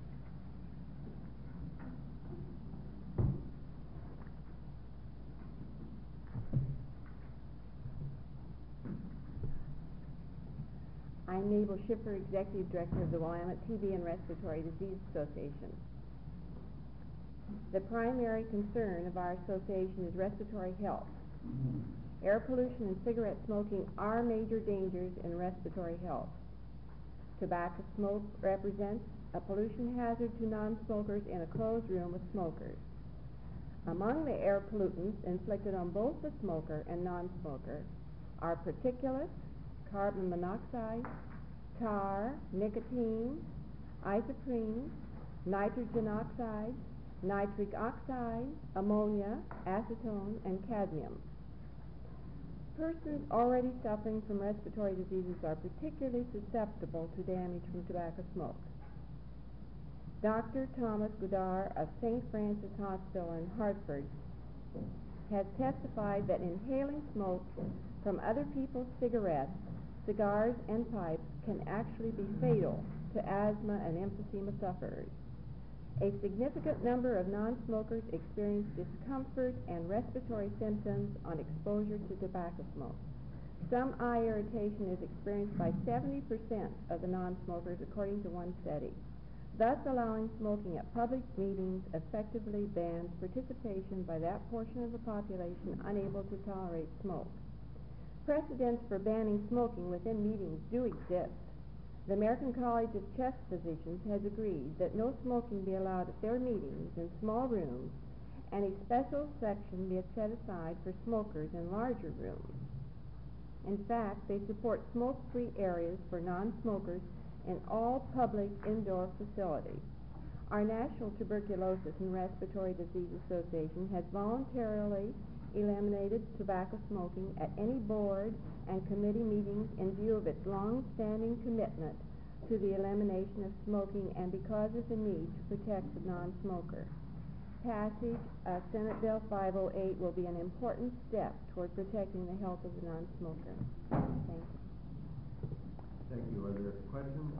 S9: I'm Mabel Schiffer, Executive Director of the Willamette T B and Respiratory Disease Association. The primary concern of our association is respiratory health. Air pollution and cigarette smoking are major dangers in respiratory health. Tobacco smoke represents a pollution hazard to non-smokers in a closed room with smokers. Among the air pollutants inflicted on both the smoker and non-smoker are particulates, carbon monoxide, tar, nicotine, isoprene, nitrogen oxide, nitric oxide, ammonia, acetone, and cadmium. Persons already suffering from respiratory diseases are particularly susceptible to damage from tobacco smoke. Doctor Thomas Goddard of Saint Francis Hospital in Hartford has testified that inhaling smoke from other people's cigarettes, cigars, and pipes can actually be fatal to asthma and emphysema sufferers. A significant number of non-smokers experience discomfort and respiratory symptoms on exposure to tobacco smoke. Some eye irritation is experienced by seventy percent of the non-smokers, according to one study. Thus, allowing smoking at public meetings effectively bans participation by that portion of the population unable to tolerate smoke. Precedents for banning smoking within meetings do exist. The American College of Chest Physicians has agreed that no smoking be allowed at their meetings in small rooms, and a special section be set aside for smokers in larger rooms. In fact, they support smoke-free areas for non-smokers in all public indoor facilities. Our National Tuberculosis and Respiratory Disease Association has voluntarily eliminated tobacco smoking at any board and committee meetings in view of its long-standing commitment to the elimination of smoking and because of the need to protect the non-smoker. Passage of Senate Bill five oh eight will be an important step toward protecting the health of the non-smoker. Thank you.
S2: Thank you. Are there questions?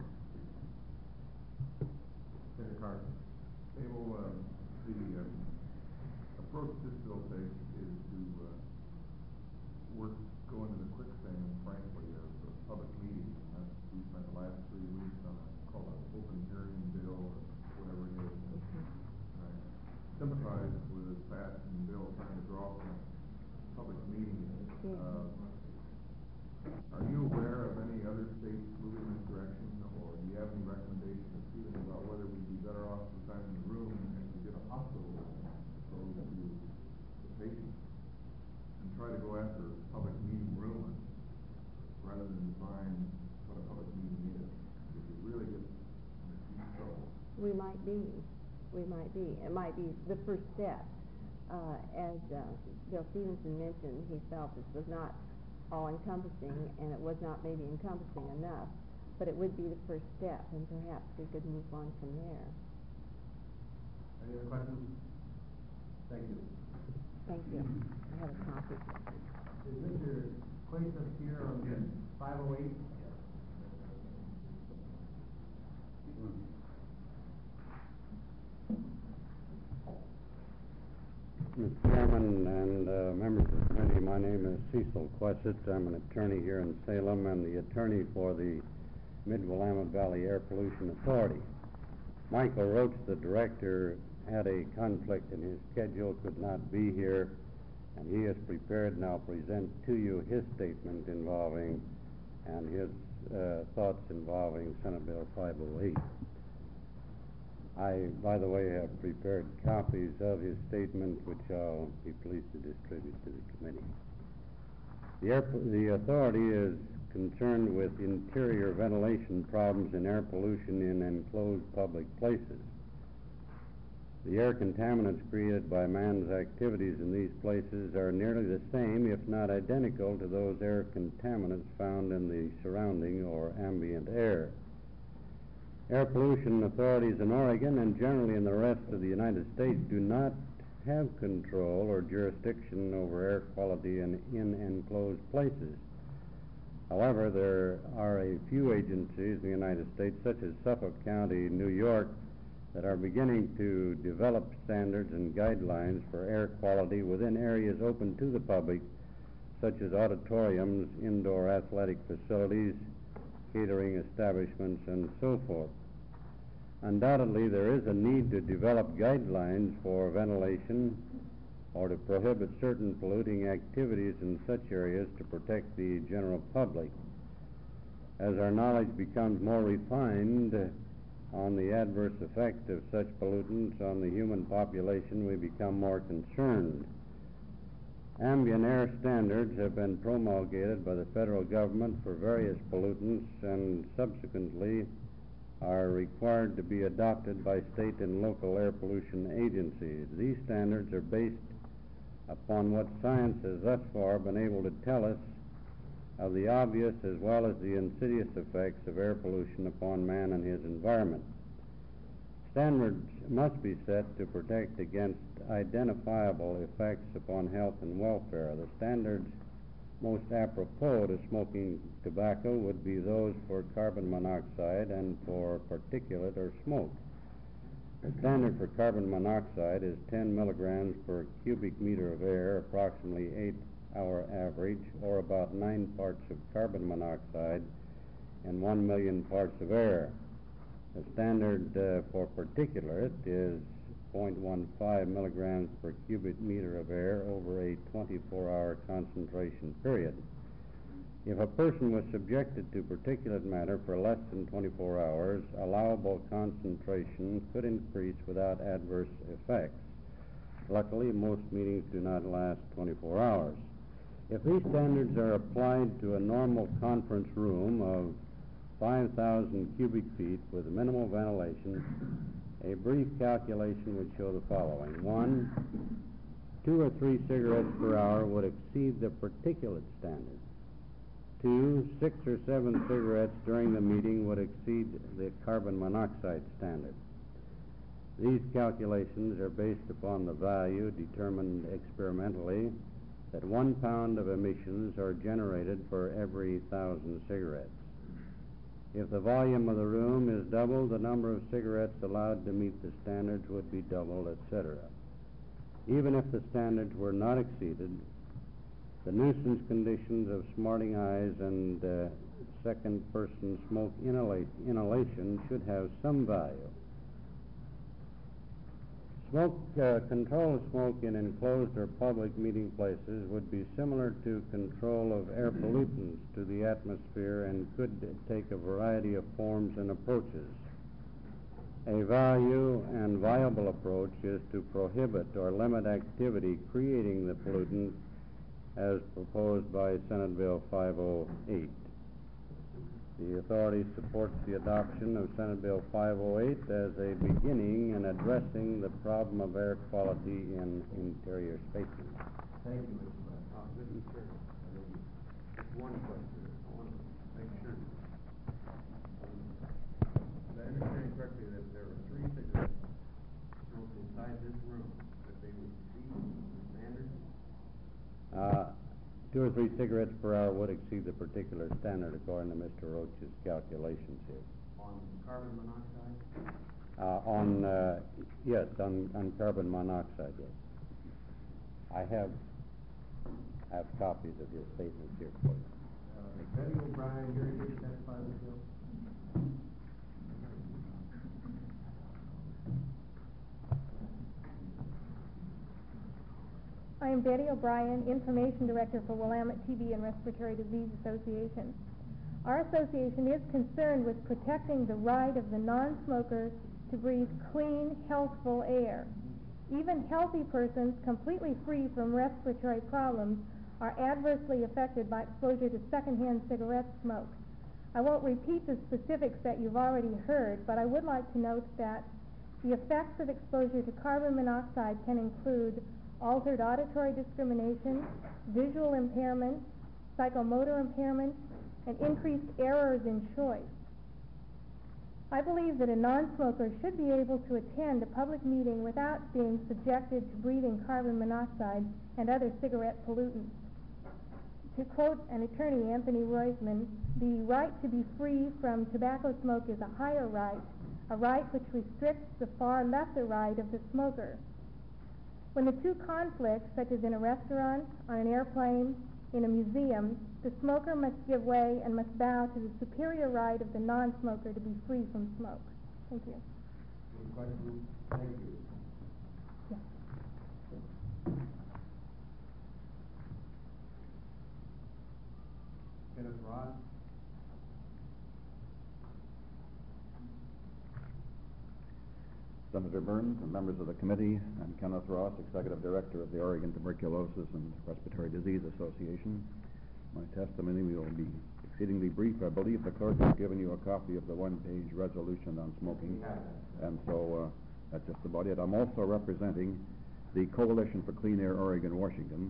S2: Senator Carter.
S5: Abel, uh, the uh, approach this bill takes is to uh, work, go into the quicksand, frankly, of uh, public meetings. Uh, we spent the last three weeks on a called an open hearing bill or whatever it is. I sympathize with passing the bill trying to draw from public meetings. Uh, are you aware of any other states moving in this direction, or do you have any recommendation or feeling about whether we'd be better off designing the room and to get a hospital opposed to the patient and try to go after public meeting room rather than define what a public meeting is? If you really get in deep trouble.
S9: We might be. We might be. It might be the first step. Uh, as uh, Bill Stevenson mentioned, he felt this was not all-encompassing, and it was not maybe encompassing enough, but it would be the first step, and perhaps we could move on from there.
S2: Any other questions? Thank you.
S9: Thank you. I have a copy.
S2: Is Mister Quaison here on five oh eight?
S10: Mister Chairman and uh, members of the committee, my name is Cecil Quessett. I'm an attorney here in Salem and the attorney for the Mid-Willamette Valley Air Pollution Authority. Michael Roach, the director, had a conflict in his schedule, could not be here, and he is prepared now to present to you his statement involving and his uh, thoughts involving Senate Bill five oh eight. I, by the way, have prepared copies of his statement, which I'll be pleased to distribute to the committee. The, air, the authority is concerned with interior ventilation problems and air pollution in enclosed public places. The air contaminants created by man's activities in these places are nearly the same, if not identical, to those air contaminants found in the surrounding or ambient air. Air pollution authorities in Oregon and generally in the rest of the United States do not have control or jurisdiction over air quality in, in enclosed places. However, there are a few agencies in the United States, such as Suffolk County, New York, that are beginning to develop standards and guidelines for air quality within areas open to the public, such as auditoriums, indoor athletic facilities, catering establishments, and so forth. Undoubtedly, there is a need to develop guidelines for ventilation or to prohibit certain polluting activities in such areas to protect the general public. As our knowledge becomes more refined on the adverse effect of such pollutants on the human population, we become more concerned. Ambient air standards have been promulgated by the federal government for various pollutants and subsequently are required to be adopted by state and local air pollution agencies. These standards are based upon what science has thus far been able to tell us of the obvious as well as the insidious effects of air pollution upon man and his environment. Standards must be set to protect against identifiable effects upon health and welfare. The standards most apropos to smoking tobacco would be those for carbon monoxide and for particulate or smoke. The standard for carbon monoxide is ten milligrams per cubic meter of air, approximately eight hour average, or about nine parts of carbon monoxide and one million parts of air. The standard uh, for particulate is zero point one five milligrams per cubic meter of air over a twenty-four hour concentration period. If a person was subjected to particulate matter for less than twenty-four hours, allowable concentration could increase without adverse effects. Luckily, most meetings do not last twenty-four hours. If these standards are applied to a normal conference room of five thousand cubic feet with minimal ventilation, a brief calculation would show the following. One, two or three cigarettes per hour would exceed the particulate standard. Two, six or seven cigarettes during the meeting would exceed the carbon monoxide standard. These calculations are based upon the value determined experimentally that one pound of emissions are generated for every thousand cigarettes. If the volume of the room is doubled, the number of cigarettes allowed to meet the standards would be doubled, et cetera. Even if the standards were not exceeded, the nuisance conditions of smarting eyes and uh, second-person smoke inhala- inhalation should have some value. Smoke uh, control of smoke in enclosed or public meeting places would be similar to control of air pollutants to the atmosphere and could take a variety of forms and approaches. A value and viable approach is to prohibit or limit activity creating the pollutant as proposed by Senate Bill five oh eight. The authority supports the adoption of Senate Bill five oh eight as a beginning in addressing the problem of air quality in interior spaces.
S2: Thank you, Mister President.
S8: Uh, Mister Chairman, just one question. I want to make sure. Um, Did I understand correctly that there are three cigarettes smoked inside this room, that they would exceed the standard?
S10: Uh, two or three cigarettes per hour would exceed the particular standard according to Mister Roach's calculations here.
S8: On carbon monoxide?
S10: Uh, on, uh, yes, on, on carbon monoxide, yes. I have, have copies of your statements here for you.
S2: Uh, Betty O'Brien, you're here to testify this bill?
S11: I am Betty O'Brien, Information Director for Willamette T B and Respiratory Disease Association. Our association is concerned with protecting the right of the non-smoker to breathe clean, healthful air. Even healthy persons completely free from respiratory problems are adversely affected by exposure to secondhand cigarette smoke. I won't repeat the specifics that you've already heard, but I would like to note that the effects of exposure to carbon monoxide can include altered auditory discrimination, visual impairment, psychomotor impairment, and increased errors in choice. I believe that a non-smoker should be able to attend a public meeting without being subjected to breathing carbon monoxide and other cigarette pollutants. To quote an attorney, Anthony Roisman, the right to be free from tobacco smoke is a higher right, a right which restricts the far lesser right of the smoker. When the two conflict, such as in a restaurant, on an airplane, in a museum, the smoker must give way and must bow to the superior right of the non-smoker to be free from smoke. Thank you.
S2: Any questions? Thank you.
S11: Yes.
S2: Kenneth Ross?
S12: Senator Burns and members of the committee, I'm Kenneth Ross, Executive Director of the Oregon Tuberculosis and Respiratory Disease Association. My testimony will be exceedingly brief. I believe the clerk has given you a copy of the one-page resolution on smoking, and so uh, that's just about it. I'm also representing the Coalition for Clean Air Oregon, Washington,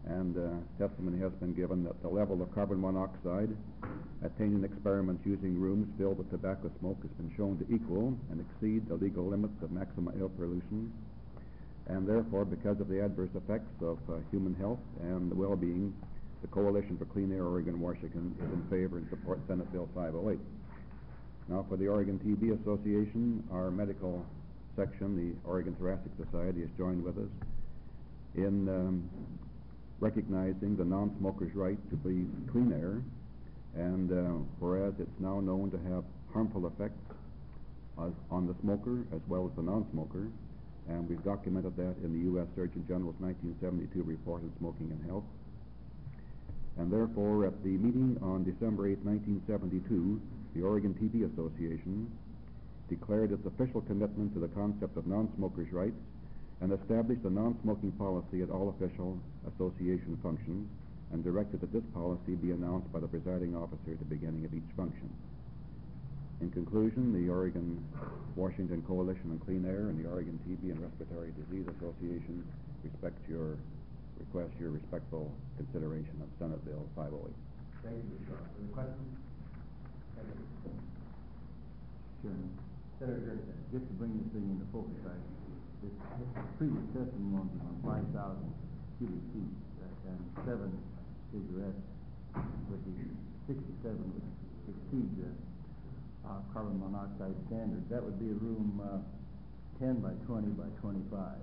S12: and uh, testimony has been given that the level of carbon monoxide attained in experiments using rooms filled with tobacco smoke has been shown to equal and exceed the legal limits of maximum air pollution, and therefore, because of the adverse effects of uh, human health and the well-being, the Coalition for Clean Air Oregon Washington is in favor and supports Senate Bill five oh eight. Now, for the Oregon T B Association, our medical section, the Oregon Thoracic Society, has joined with us in um, recognizing the non-smoker's right to breathe clean air, and uh, whereas it's now known to have harmful effects as, on the smoker as well as the non-smoker, and we've documented that in the U S Surgeon General's nineteen seventy-two report on smoking and health. And therefore, at the meeting on December eighth, nineteen seventy-two, the Oregon T B Association declared its official commitment to the concept of non-smokers' rights and established a non-smoking policy at all official association functions, and directed that this policy be announced by the presiding officer at the beginning of each function. In conclusion, the Oregon Washington Coalition on Clean Air and the Oregon T B and Respiratory Disease Association respect your request your respectful consideration of Senate Bill five oh eight.
S2: Thank you, Mister Ross. Any questions? Thank you.
S3: Chairman,
S2: Senator Gernstein.
S3: just to bring this thing into focus, I, this previous testimony on five thousand cubic feet uh, and seven cigarettes, which is sixty-seven, which exceeds the uh, carbon monoxide standard. That would be a room uh, ten by twenty by twenty-five.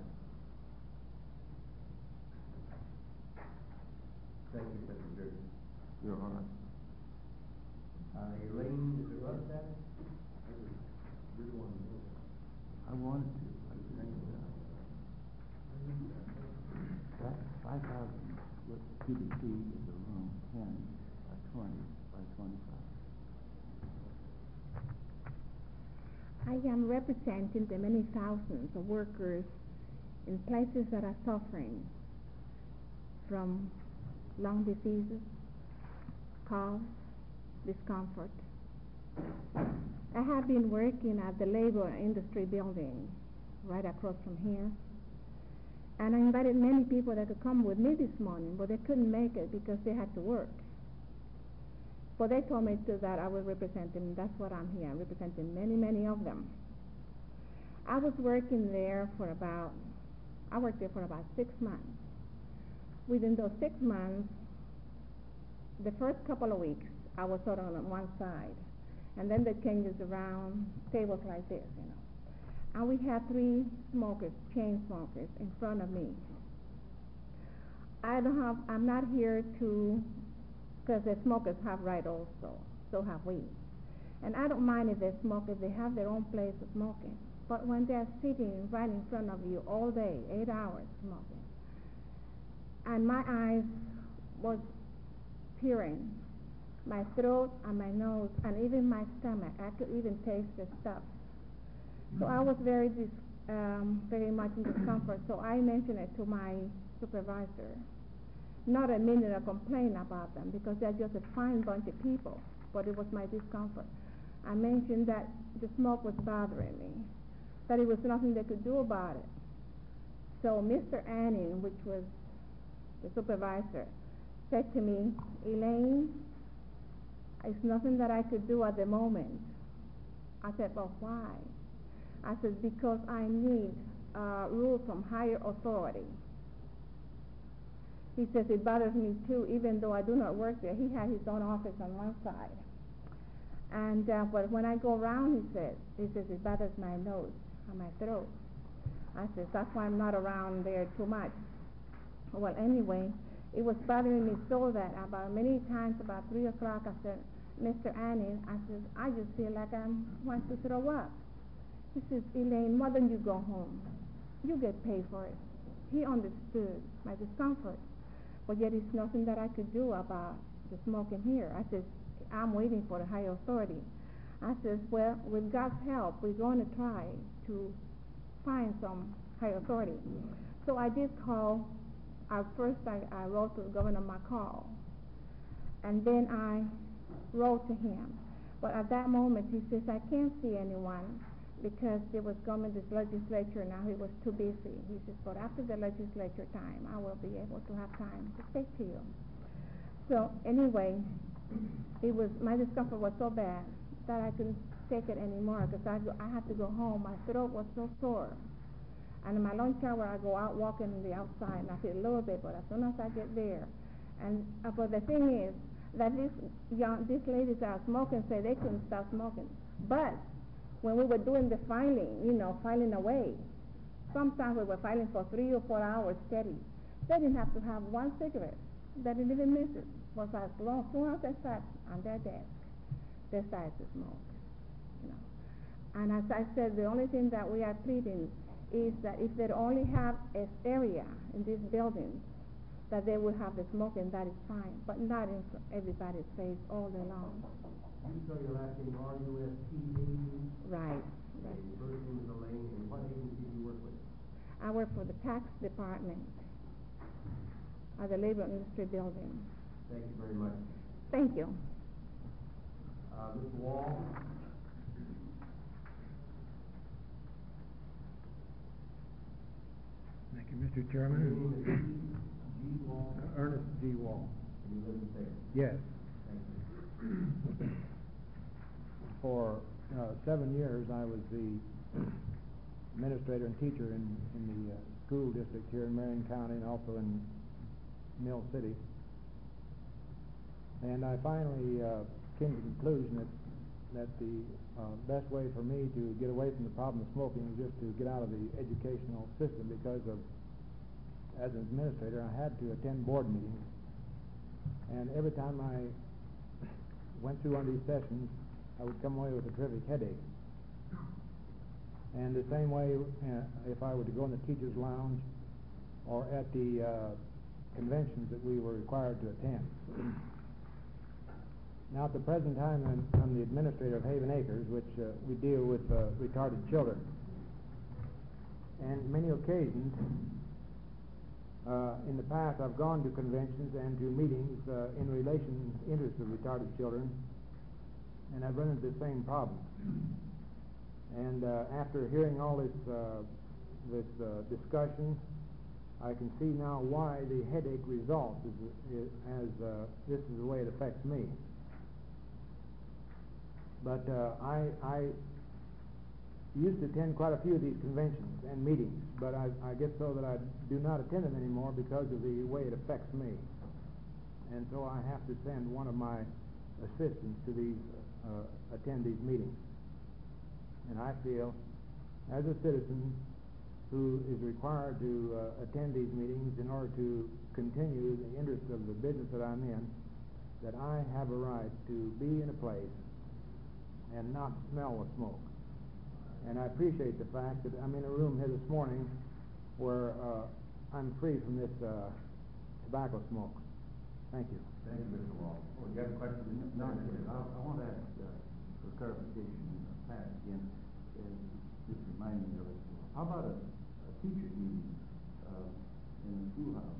S2: Thank you, Senator Gernstein.
S3: Your Honor.
S2: Uh, Elaine, is it right, that?
S3: I wanted to. I think that that five thousand cubic feet is a room ten by twenty by twenty-five.
S13: I am representing the many thousands of workers in places that are suffering from lung diseases, cough, discomfort. I have been working at the labor industry building right across from here, and I invited many people that could come with me this morning, but they couldn't make it because they had to work. But they told me to, that I was representing, that's what I'm here, I'm representing many, many of them. I was working there for about, I worked there for about six months. Within those six months, the first couple of weeks, I was sort of on one side, and then they changed us around, tables like this, you know. And we had three smokers, chain smokers, in front of me. I don't have, I'm not here to, because the smokers have right also, so have we. And I don't mind if they smoke, if they have their own place of smoking. But when they're sitting right in front of you all day, eight hours smoking, and my eyes was tearing, my throat and my nose and even my stomach, I could even taste the stuff. So I was very dis, um, very much in discomfort. So I mentioned it to my supervisor. Not a minute of complaint about them because they're just a fine bunch of people, but it was my discomfort. I mentioned that the smoke was bothering me, that it was nothing they could do about it. So Mister Anning, which was the supervisor, said to me, Elaine, it's nothing that I could do at the moment. I said, well, why? I said, because I need uh, rules from higher authority. He says, it bothers me too, even though I do not work there. He had his own office on one side. And uh, but when I go around, he says, he says, it bothers my nose and my throat. I said, that's why I'm not around there too much. Well, anyway, it was bothering me so that about many times, about three o'clock, I said, Mister Anning, I said, I just feel like I want to throw up. He says, Elaine, why don't you go home? You get paid for it. He understood my discomfort, but yet it's nothing that I could do about the smoking here. I said, I'm waiting for the higher authority. I said, well, with God's help, we're going to try to find some higher authority. So I did call. Uh, first, I, I wrote to Governor McCall, and then I wrote to him. But at that moment, he says, I can't see anyone because there was coming this legislature, now he was too busy. He says, but after the legislature time, I will be able to have time to speak to you. So anyway, it was, my discomfort was so bad that I couldn't take it anymore, because I, I had to go home. My throat was so sore. And in my lunch hour, I go out walking in the outside, and I feel a little bit, but as soon as I get there, and uh, but the thing is that these young, these ladies that are smoking say they couldn't stop smoking. But when we were doing the filing, you know, filing away, sometimes we were filing for three or four hours steady. They didn't have to have one cigarette. They didn't even miss it. Was as long as soon as they sat on their desk, they started to smoke. You know. And as I said, the only thing that we are pleading is that if they only have an area in this building that they will have the smoking, that is fine, but not in everybody's face all day long.
S2: You spell your last name R U S T A U?
S13: Right. Right.
S2: And first name is Elaine, and what agency do you work with?
S13: I work for the tax department at the Labor Industry Building.
S2: Thank you very much.
S13: Thank you.
S2: Uh, Mister Wall?
S6: Thank you, Mister Chairman.
S2: Your name is G. G. Wall?
S6: Uh, Ernest G. Wall.
S2: And you live in Salem?
S6: Yes.
S2: Thank you.
S6: For uh, seven years, I was the administrator and teacher in, in the uh, school district here in Marion County and also in Mill City. And I finally uh, came to the conclusion that, that the uh, best way for me to get away from the problem of smoking was just to get out of the educational system, because of, as an administrator, I had to attend board meetings. And every time I went through one of these sessions, I would come away with a terrific headache. And the same way, uh, if I were to go in the teacher's lounge or at the uh, conventions that we were required to attend. Now, at the present time, I'm, I'm the administrator of Haven Acres, which uh, we deal with uh, retarded children. And many occasions, uh, in the past, I've gone to conventions and to meetings uh, in relation interests of retarded children, and I've run into the same problem. And uh, after hearing all this uh, this uh, discussion, I can see now why the headache results is, is, as uh, this is the way it affects me. But uh, I, I used to attend quite a few of these conventions and meetings, but I, I get so that I do not attend them anymore because of the way it affects me. And so I have to send one of my assistants to these, uh, attend these meetings. And I feel, as a citizen who is required to uh, attend these meetings in order to continue the interest of the business that I'm in, that I have a right to be in a place and not smell the smoke. And I appreciate the fact that I'm in a room here this morning where uh, I'm free from this uh, tobacco smoke. Thank you.
S3: Thank you, Mister Wall. Oh, you have a question? No, I, I want to ask uh, for clarification, uh, Pat, again, and just remind me of it. How about a, a teacher meeting uh, in the schoolhouse?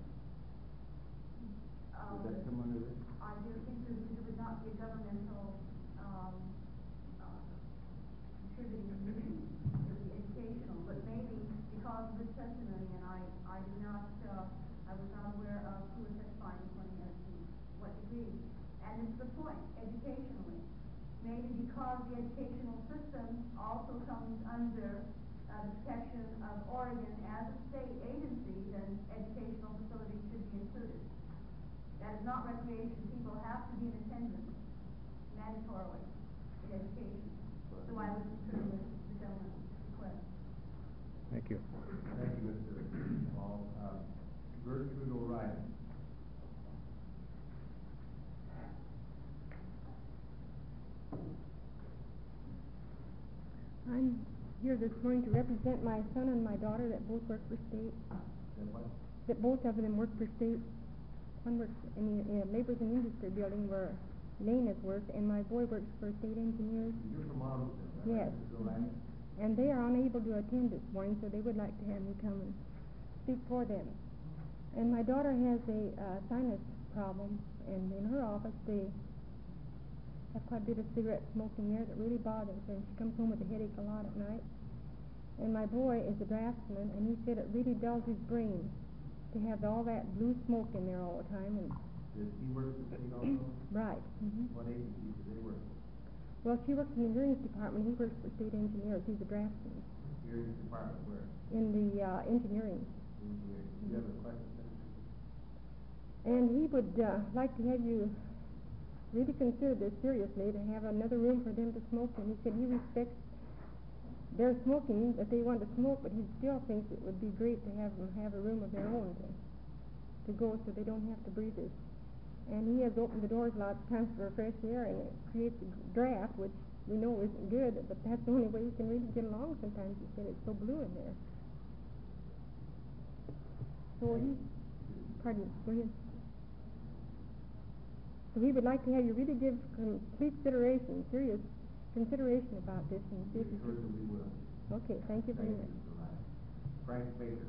S14: Um,
S3: Would that come under this?
S14: I do think that it would not be a governmental um, uh, contributing committee. It would be educational, but maybe because of this testimony, and I, I do not, uh, I was not aware of who was testifying this morning and to what degree. And it's the point, educationally. Maybe because the educational system also comes under uh, the protection of Oregon as a state agency, then educational facilities should be included. That is not recreation. People have to be in attendance mandatorily in education. So I would concur with the gentleman's request.
S6: Thank you.
S2: Thank you, Mister Wall. Uh, Gertrude O'Reilly.
S11: I'm here this morning to represent my son and my daughter that both work for state.
S2: And what?
S11: That both of them work for state. One works in the uh, Laborers and Industry building where Lane has worked, and my boy works for state engineers.
S2: You're from Arlington, right?
S11: Yes.
S2: Mister O'Reilly?
S11: And they are unable to attend this morning, so they would like to have me come and speak for them. And my daughter has a uh, sinus problem, and in her office they have quite a bit of cigarette smoking there that really bothers her, and she comes home with a headache a lot at night. And my boy is a draftsman, and he said it really dulls his brain to have all that blue smoke in there all the time. And
S2: Does he work for the state also?
S11: right. Mm-hmm.
S2: What agency do they work for?
S11: Well, she works in the engineering department. He works for state engineers. He's a draftsman
S2: Your department where?
S11: in the uh, engineering.
S2: Engineering. Do you have a question, Senator?
S11: And he would uh, like to have you really consider this seriously, to have another room for them to smoke in. He said he respects their smoking, that they want to smoke, but he still thinks it would be great to have them have a room of their own to, to go so they don't have to breathe this. And he has opened the doors lots of times for fresh air, and it creates a draft, which we know isn't good, but that's the only way you can really get along sometimes. He said it's so blue in there. So he, pardon, go ahead. So he would like to have you really give complete consideration, serious consideration about this, and see if you
S2: Sure that we will.
S11: Okay, thank you very
S2: Thank
S11: much.
S2: you, Mr. Frank Baker.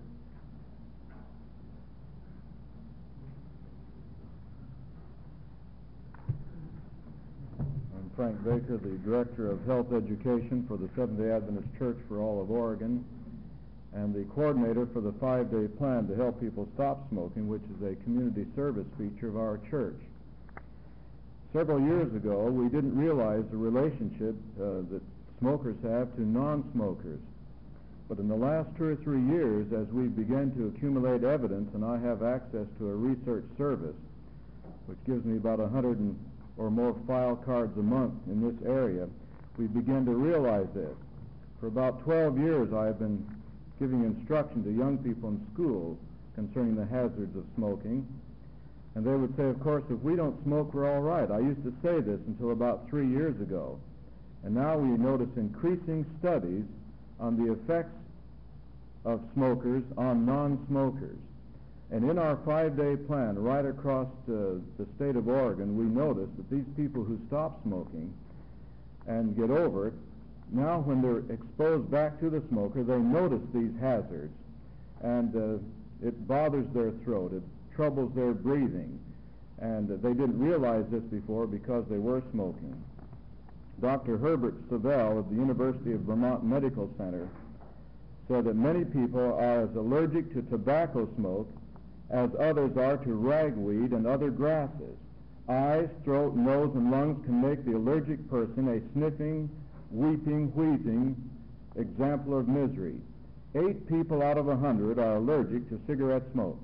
S15: I'm Frank Baker, the Director of Health Education for the Seventh-day Adventist Church for all of Oregon, and the coordinator for the five-day plan to help people stop smoking, which is a community service feature of our church. Several years ago, we didn't realize the relationship uh, that smokers have to non-smokers. But in the last two or three years, as we began to accumulate evidence, and I have access to a research service, which gives me about a hundred and, or more file cards a month in this area, we began to realize this. For about twelve years, I have been giving instruction to young people in schools concerning the hazards of smoking. And they would say, of course, if we don't smoke, we're all right. I used to say this until about three years ago. And now we notice increasing studies on the effects of smokers on non-smokers. And in our five-day plan, right across uh, the state of Oregon, we notice that these people who stop smoking and get over it, now when they're exposed back to the smoker, they notice these hazards. And uh, it bothers their throat. It troubles their breathing, and uh, they didn't realize this before because they were smoking. Doctor Herbert Savell of the University of Vermont Medical Center said that many people are as allergic to tobacco smoke as others are to ragweed and other grasses. Eyes, throat, nose, and lungs can make the allergic person a sniffing, weeping, wheezing example of misery. Eight people out of a hundred are allergic to cigarette smoke.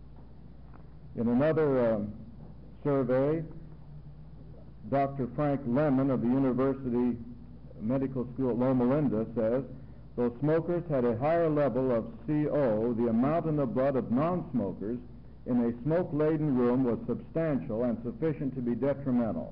S15: In another um, survey, Doctor Frank Lemon of the University Medical School at Loma Linda says, though smokers had a higher level of C O, the amount in the blood of non-smokers in a smoke-laden room was substantial and sufficient to be detrimental.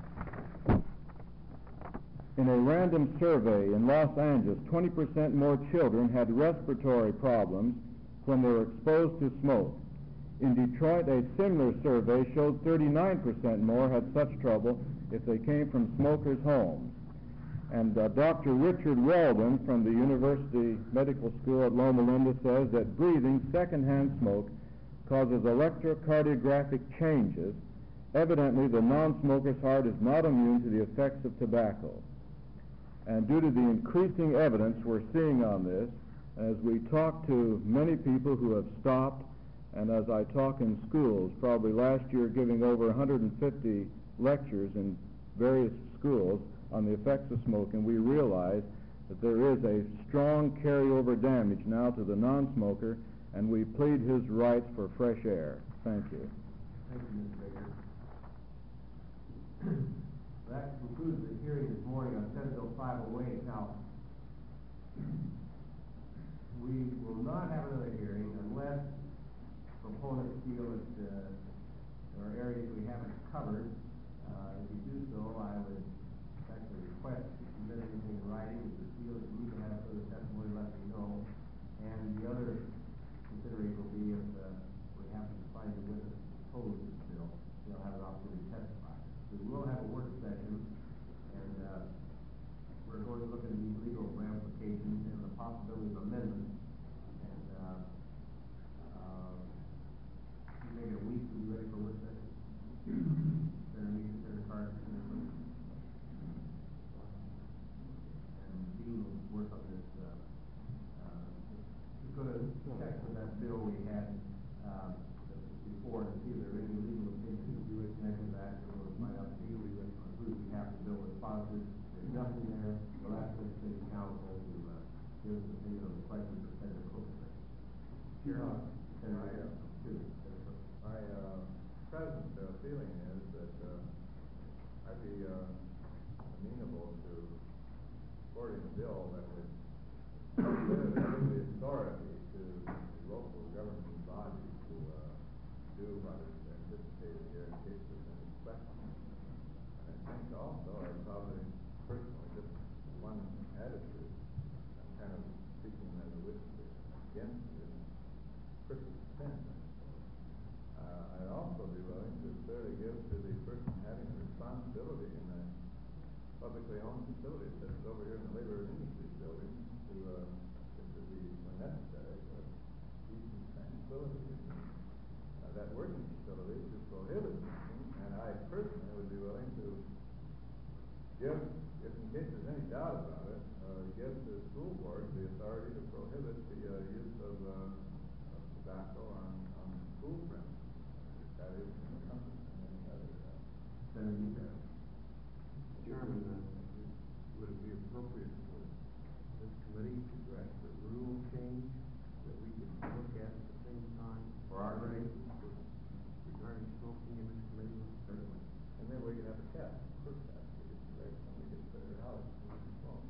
S15: In a random survey in Los Angeles, twenty percent more children had respiratory problems when they were exposed to smoke. In Detroit, a similar survey showed thirty-nine percent more had such trouble if they came from smokers' homes. And uh, Doctor Richard Weldon from the University Medical School at Loma Linda says that breathing secondhand smoke causes electrocardiographic changes. Evidently, the non-smoker's heart is not immune to the effects of tobacco. And due to the increasing evidence we're seeing on this, as we talk to many people who have stopped, and as I talk in schools, probably last year giving over one hundred fifty lectures in various schools on the effects of smoking, we realize that there is a strong carryover damage now to the non-smoker, and we plead his rights for fresh air. Thank you.
S2: Thank you, Mister Baker. That concludes the hearing this morning on Senate Bill five oh eight. Now, we will not have another hearing unless proponents feel that uh, there are areas we haven't covered. Uh, if you do so, I would actually request that you submit anything in writing. If you feel that you need to have further testimony, let me know. And the other consideration will be if uh, we happen to find a witness to oppose this bill, they'll have an opportunity to testify. We will have a work session, and uh, we're going to look at these legal ramifications and the possibility of amendments. And uh, uh, maybe a week, we'll be ready for work session. Senator Meeks, Senator Carter, Senator Clinton. And Dean will work on this uh, bill. And uh, we'll have a work session. And uh, we'll have a, a, a meeting with Senator Carter. And uh, Dean will work on this uh, bill. And uh, we'll have a um, before to see if there are any legal opinions you would connect with that, and we'll find out, see, we would conclude we have the bill responsive, there's nothing there, we'll ask the city council to, uh, give us an opinion on the question for Senator Cook.
S5: Sure.
S2: Uh, Senator,
S5: I, uh,
S2: excuse me, Senator Cook.
S5: My, uh, present, uh, feeling is that, uh, I'd be, uh, amenable to supporting a bill that would give the authority to the local government bodies to, uh, do what is anticipated here in case there's any question. And I think also, I probably personally, just one attitude, I'm kind of speaking as a witness against it, Chris's sin. Uh, I'd also be willing to clearly give to the person having the responsibility in a publicly owned facility such as over here in the Labor and Industries building to, uh, if it be when necessary, for decent tranquility in uh, that working facility to prohibit smoking. And I personally would be willing to give, if in case there's any doubt about it, uh, give to the school board the authority to prohibit the uh, use of, uh, of tobacco on, on school premises. That is encompassed in any other. Uh,
S2: Senator,
S8: Chairman, uh, would it be appropriate for this committee to draft a rule change that we could look at at the same time?
S2: For our committee?
S8: Regarding smoking in this committee?
S2: Certainly.
S5: And then we can have a test, first test, we can figure somebody gets better out of smoking.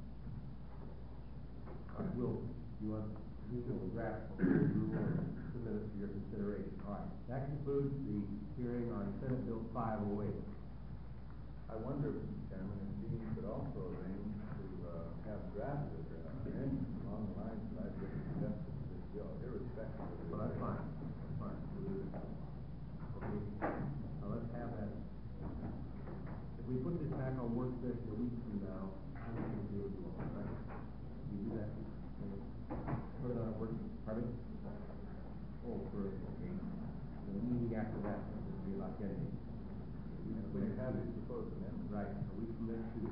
S2: All right, we'll, you want, we will draft a rule and submit it for your consideration. All right, that concludes the hearing on Senate Bill five oh eight.
S5: I wonder, Mister Chairman, if Dean could also arrange to, uh, have drafted, uh, amendments along the lines that I've just suggested to this bill, irrespective of the.
S2: Well, that's fine, that's fine, we'll do that. Okay, now let's have that. If we put this back on work session a week from now, I don't think we'll do all right. You do that? Okay. Put it on work, pardon? Oh, for, okay, the meeting after that, it'll be like any.
S5: We have these proposed amendments.
S2: Right, a week from next Tuesday.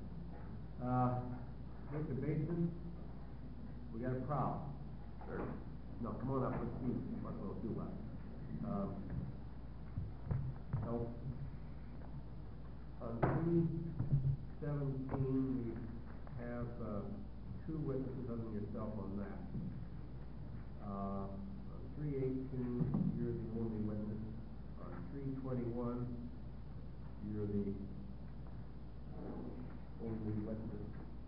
S2: Uh, Mister Bateman, we got a problem.
S5: Sure.
S2: No, come on up, let's see what we'll do about it. Um, so, on three seventeen, we have, uh, two witnesses other than yourself on that. Uh, on three eighteen, you're the only witness. On three twenty-one, you're the only witness.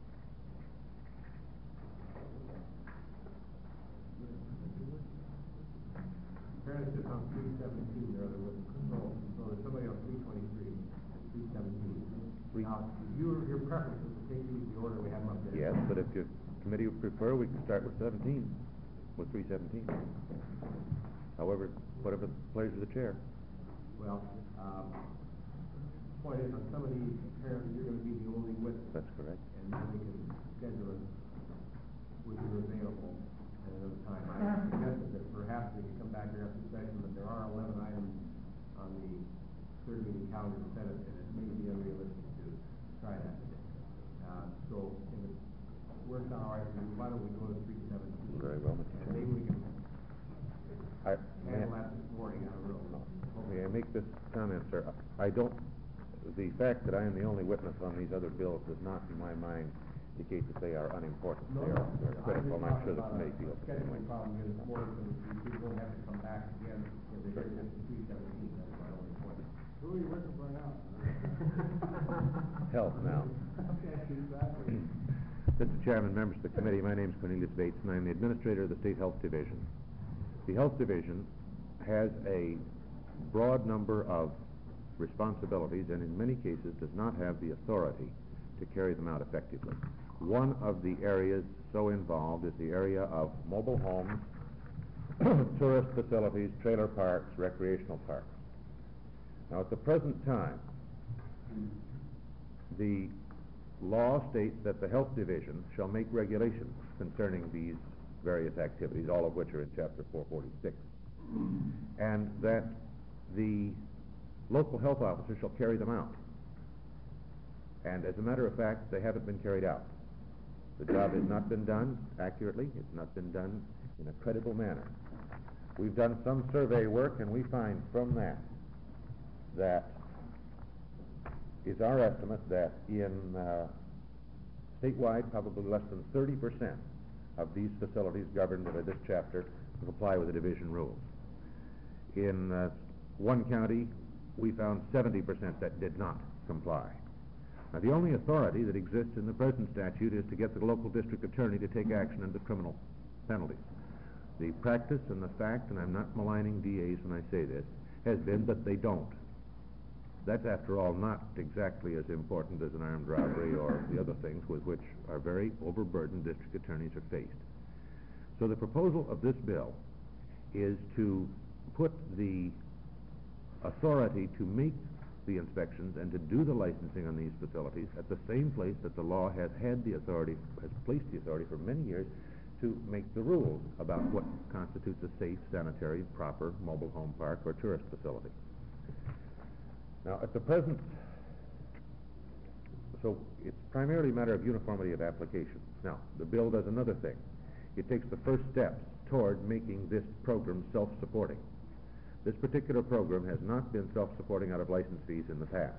S2: Apparently, it's on three seventeen, there are other witnesses. So, so there's somebody on three twenty-three, three seventeen. Now, your, your preference is to take these in the order we have them up there.
S16: Yes, but if your committee would prefer, we can start with seventeen, with three seventeen. However, whatever the pleasure of the chair.
S2: Well, um, point is, on some of these, apparently you're gonna be the only witness.
S16: That's correct.
S2: And then we can schedule it when you're available at another time. I suggested that perhaps we could come back here after session, but there are eleven items on the third meeting calendar to set it, and it may be unrealistic to try that today. Uh, so, if it works out all right, then why don't we go to three seventeen?
S16: Very well, Mister
S2: And
S16: Chairman.
S2: maybe we can
S16: I,
S2: handle
S16: may,
S2: that this morning, I don't know.
S16: may I make this comment, sir? I don't, the fact that I am the only witness on these other bills does not, in my mind, indicate that they are unimportant.
S2: No,
S16: They
S2: no,
S16: are, they're critical, and I'm sure the committee feels the same way.
S2: Scheduling problem here this morning, so we, we won't have to come back again if they hear this in three seventeen, that's my only point.
S6: Who are you working for now?
S16: Help now.
S6: Okay, exactly.
S16: Mister Chairman, members of the committee, my name is Cornelius Bates, and I'm the administrator of the State Health Division. The Health Division has a broad number of responsibilities and in many cases does not have the authority to carry them out effectively. One of the areas so involved is the area of mobile homes, tourist facilities, trailer parks, recreational parks. Now, at the present time, the law states that the Health Division shall make regulations concerning these various activities, all of which are in Chapter four forty-six, and that the local health officer shall carry them out. And as a matter of fact, they haven't been carried out. The job has not been done accurately. It's not been done in a credible manner. We've done some survey work, and we find from that that is our estimate that in uh, statewide, probably less than thirty percent of these facilities governed by this chapter comply with the division rules. In uh, one county, we found seventy percent that did not comply. Now, the only authority that exists in the present statute is to get the local district attorney to take action under criminal penalties. The practice and the fact, and I'm not maligning D As when I say this, has been that they don't. That's, after all, not exactly as important as an armed robbery or the other things with which our very overburdened district attorneys are faced. So the proposal of this bill is to put the authority to make the inspections and to do the licensing on these facilities at the same place that the law has had the authority, has placed the authority for many years to make the rules about what constitutes a safe, sanitary, proper mobile home park or tourist facility. Now, at the present, so it's primarily a matter of uniformity of application. Now, the bill does another thing. It takes the first steps toward making this program self-supporting. This particular program has not been self-supporting out of license fees in the past.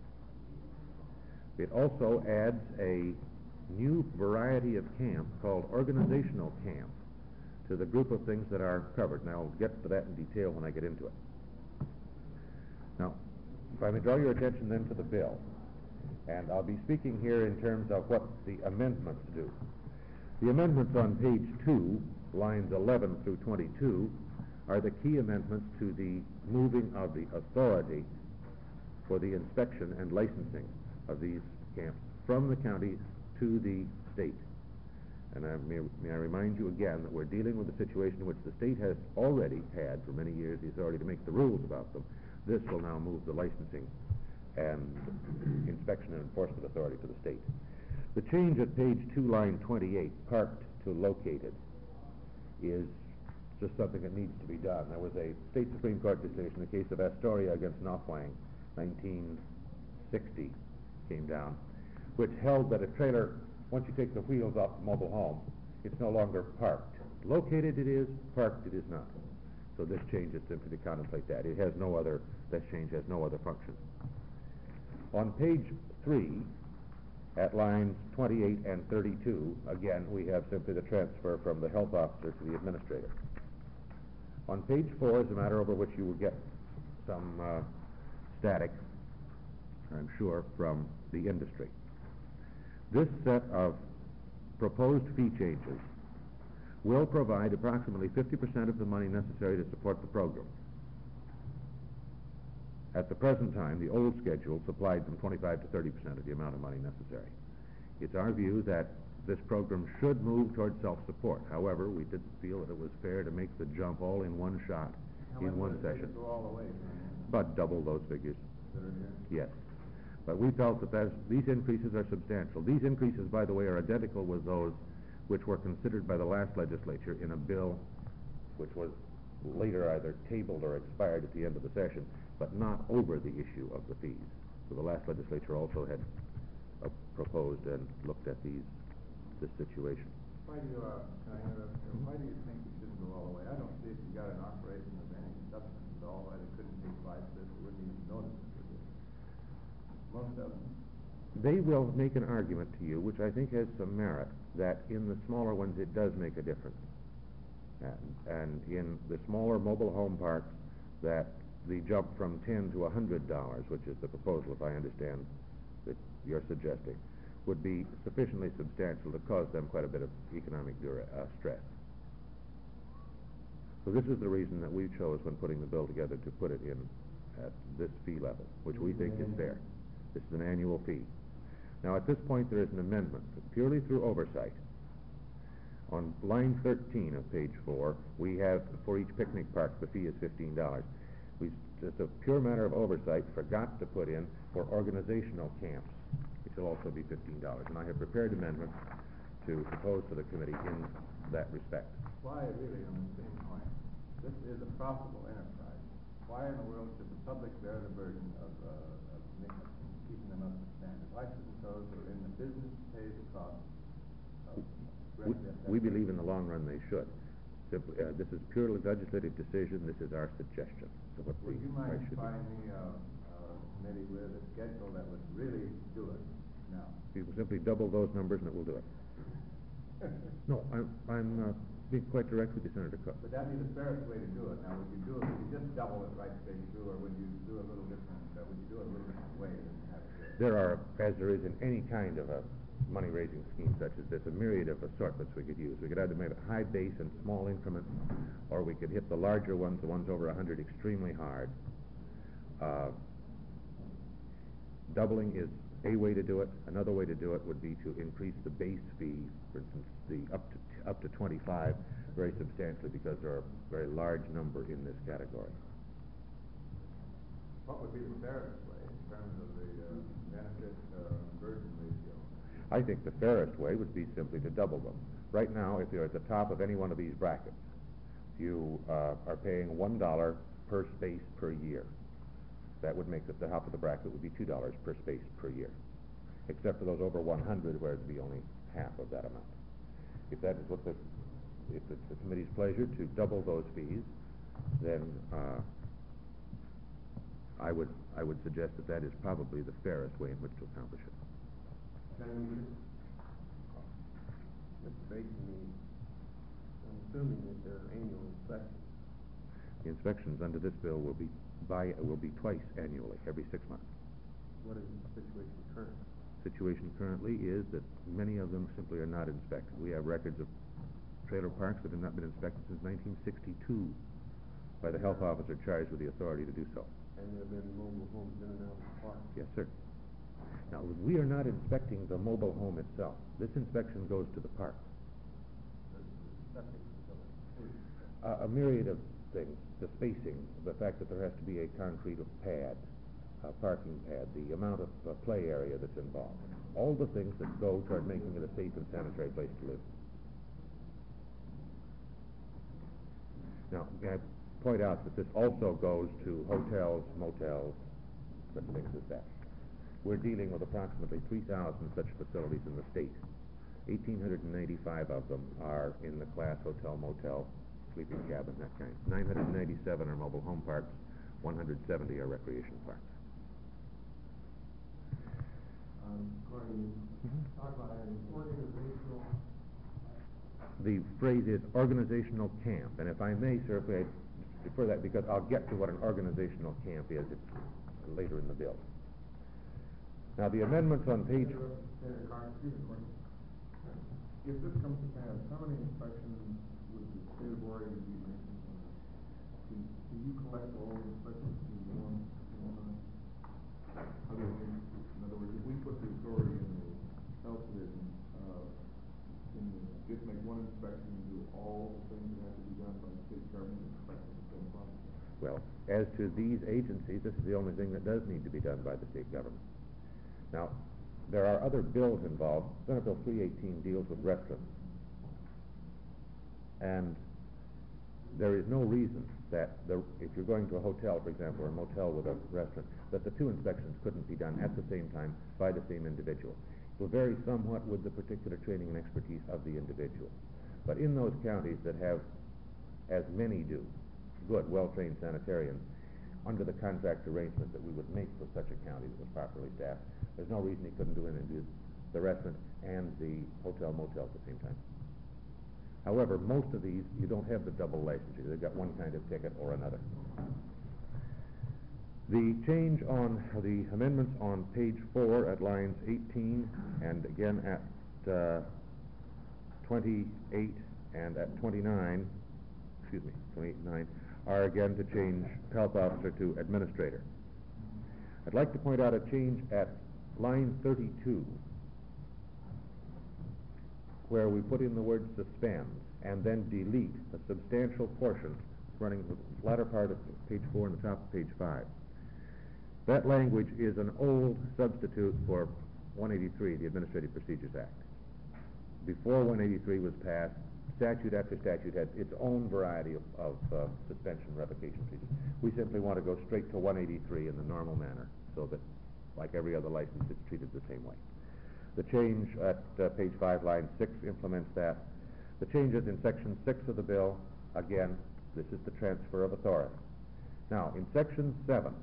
S16: It also adds a new variety of camp called organizational camp to the group of things that are covered. And I'll get to that in detail when I get into it. Now, if I may draw your attention then to the bill, and I'll be speaking here in terms of what the amendments do. The amendments on page two, lines eleven through twenty-two, are the key amendments to the moving of the authority for the inspection and licensing of these camps from the county to the state. And I, may, may I remind you again that we're dealing with a situation in which the state has already had for many years the authority to make the rules about them. This will now move the licensing and inspection and enforcement authority to the state. The change at page two, line twenty-eight, parked to located, is just something that needs to be done. There was a state Supreme Court decision, the case of Astoria against Nofwang, nineteen sixty, came down, which held that a trailer, once you take the wheels off the mobile home, it's no longer parked. Located it is, parked it is not. So this change is simply to contemplate that. It has no other, this change has no other function. On page three, at lines twenty-eight and thirty-two, again, we have simply the transfer from the health officer to the administrator. On page four is a matter over which you will get some uh, static, I'm sure, from the industry. This set of proposed fee changes will provide approximately fifty percent of the money necessary to support the program. At the present time, the old schedule supplied from twenty-five to thirty percent of the amount of money necessary. It's our view that this program should move toward self-support. However, we didn't feel that it was fair to make the jump all in one shot,
S5: How
S16: in one
S5: much would it
S16: session.
S5: go all the way?
S16: But double those figures.
S5: That are here?
S16: Yes. But we felt that there's- these increases are substantial. These increases, by the way, are identical with those which were considered by the last legislature in a bill which was later either tabled or expired at the end of the session, but not over the issue of the fees. So the last legislature also had uh, proposed and looked at these, this situation.
S5: Why do you, uh, can I interrupt you? Why do you think you shouldn't go all the way? I don't see if you got an operation of any substance at all, why they couldn't take five this, they wouldn't even notice it, would they? Most of them.
S16: They will make an argument to you, which I think has some merit, that in the smaller ones it does make a difference. And, and in the smaller mobile home parks, that the jump from ten to a hundred dollars, which is the proposal, if I understand that you're suggesting, would be sufficiently substantial to cause them quite a bit of economic dura- uh, stress. So this is the reason that we chose, when putting the bill together, to put it in at this fee level, which we think is fair. This is an annual fee. Now, at this point, there is an amendment, purely through oversight. On line thirteen of page four, we have, for each picnic park, the fee is fifteen dollars. We, just a pure matter of oversight, forgot to put in for organizational camps, which will also be fifteen dollars. And I have prepared amendments to propose to the committee in that respect.
S5: Why, really, on the same point, this is a profitable enterprise. Why in the world should the public bear the burden of, uh, of making, keeping them up to standard? Why shouldn't those who are in the business pay the cost of
S16: We, we believe in the long run they should. simply, uh, this is purely legislative decision, this is our suggestion. So what
S5: Would
S16: the
S5: you
S16: price
S5: mind
S16: should be.
S5: supplying me a, a committee with a schedule that would really do it now?
S16: We will simply double those numbers and it will do it. No, I'm, I'm uh, being quite direct with you, Senator Cook.
S5: But that'd be the fairest way to do it. Now, would you do it, would you just double it right straight through, or would you do a little different, uh, would you do it a little different way than have to?
S16: There are, as there is in any kind of a money-raising scheme such as this, a myriad of assortments we could use. We could either make a high base and small increments, or we could hit the larger ones, the ones over a hundred, extremely hard. Uh, doubling is a way to do it. Another way to do it would be to increase the base fee, for instance, the up to t up to twenty-five, very substantially, because there are a very large number in this category.
S5: What would be the fairest way in terms of the uh, benefit uh, burden ratio?
S16: I think the fairest way would be simply to double them. Right now, if you're at the top of any one of these brackets, you uh, are paying one dollar per space per year. That would make at the top of the bracket would be two dollars per space per year, except for those over one hundred, where it would be only half of that amount. If that is what the, if it's the committee's pleasure to double those fees, then uh, I would I would suggest that that is probably the fairest way in which to accomplish it.
S8: Mister Bates, I'm assuming that there are annual inspections.
S16: The inspections under this bill will be by will be twice annually, every six months.
S8: What is the situation currently?
S16: Situation currently is that many of them simply are not inspected. We have records of trailer parks that have not been inspected since nineteen sixty-two by the health officer charged with the authority to do so.
S8: And there have been mobile homes in and out of the park?
S16: Yes, sir. Now, we are not inspecting the mobile home itself. This inspection goes to the park. Uh, a myriad of things, the spacing, the fact that there has to be a concrete pad, a parking pad, the amount of uh, play area that's involved, all the things that go toward making it a safe and sanitary place to live. Now, may I point out that this also goes to hotels, motels, such things as that. We're dealing with approximately three thousand such facilities in the state. one thousand eight hundred ninety-five of them are in the class hotel, motel, sleeping cabin, that kind. nine hundred ninety-seven are mobile home parks, one hundred seventy are recreation parks.
S2: Um, Gordon,
S16: Mm-hmm.
S2: talk about an organizational.
S16: The phrase is organizational camp, and if I may, sir, if I defer that, because I'll get to what an organizational camp is it's later in the bill. Now, the amendments on page...
S2: Senator Carr, excuse me, Gordon. If this comes to pass, how many inspections would the state of Oregon be making? Can, can you collect all the inspections in one, in one, other than, in other words, if we put the authority in the health division, uh, can you just make one inspection and do all the things that have to be done by the state government inspecting the same problem?
S16: Well, as to these agencies, this is the only thing that does need to be done by the state government. Now, there are other bills involved. Senate Bill three eighteen deals with restaurants. And there is no reason that the, if you're going to a hotel, for example, or a motel with a restaurant, that the two inspections couldn't be done at the same time by the same individual. It will vary somewhat with the particular training and expertise of the individual. But in those counties that have, as many do, good, well-trained sanitarians, under the contract arrangement that we would make for such a county that was properly staffed, there's no reason he couldn't do it and do the restaurant and the hotel motel at the same time. However, most of these, you don't have the double licensure. They've got one kind of ticket or another. The change on the amendments on page four at lines eighteen and again at uh, twenty-eight and at twenty-nine, excuse me, twenty-eight and nine, are again to change health officer to administrator. I'd like to point out a change at line thirty-two, where we put in the word suspend and then delete a substantial portion running the latter part of page four and the top of page five. That language is an old substitute for one eighty-three, the Administrative Procedures Act. Before one eighty-three was passed, statute after statute had its own variety of, of uh, suspension revocation procedures. We simply want to go straight to one eighty-three in the normal manner, so that, like every other license, it's treated the same way. The change at uh, page five, line six implements that. The changes in section six of the bill Again, this is the transfer of authority. Now, in section seven,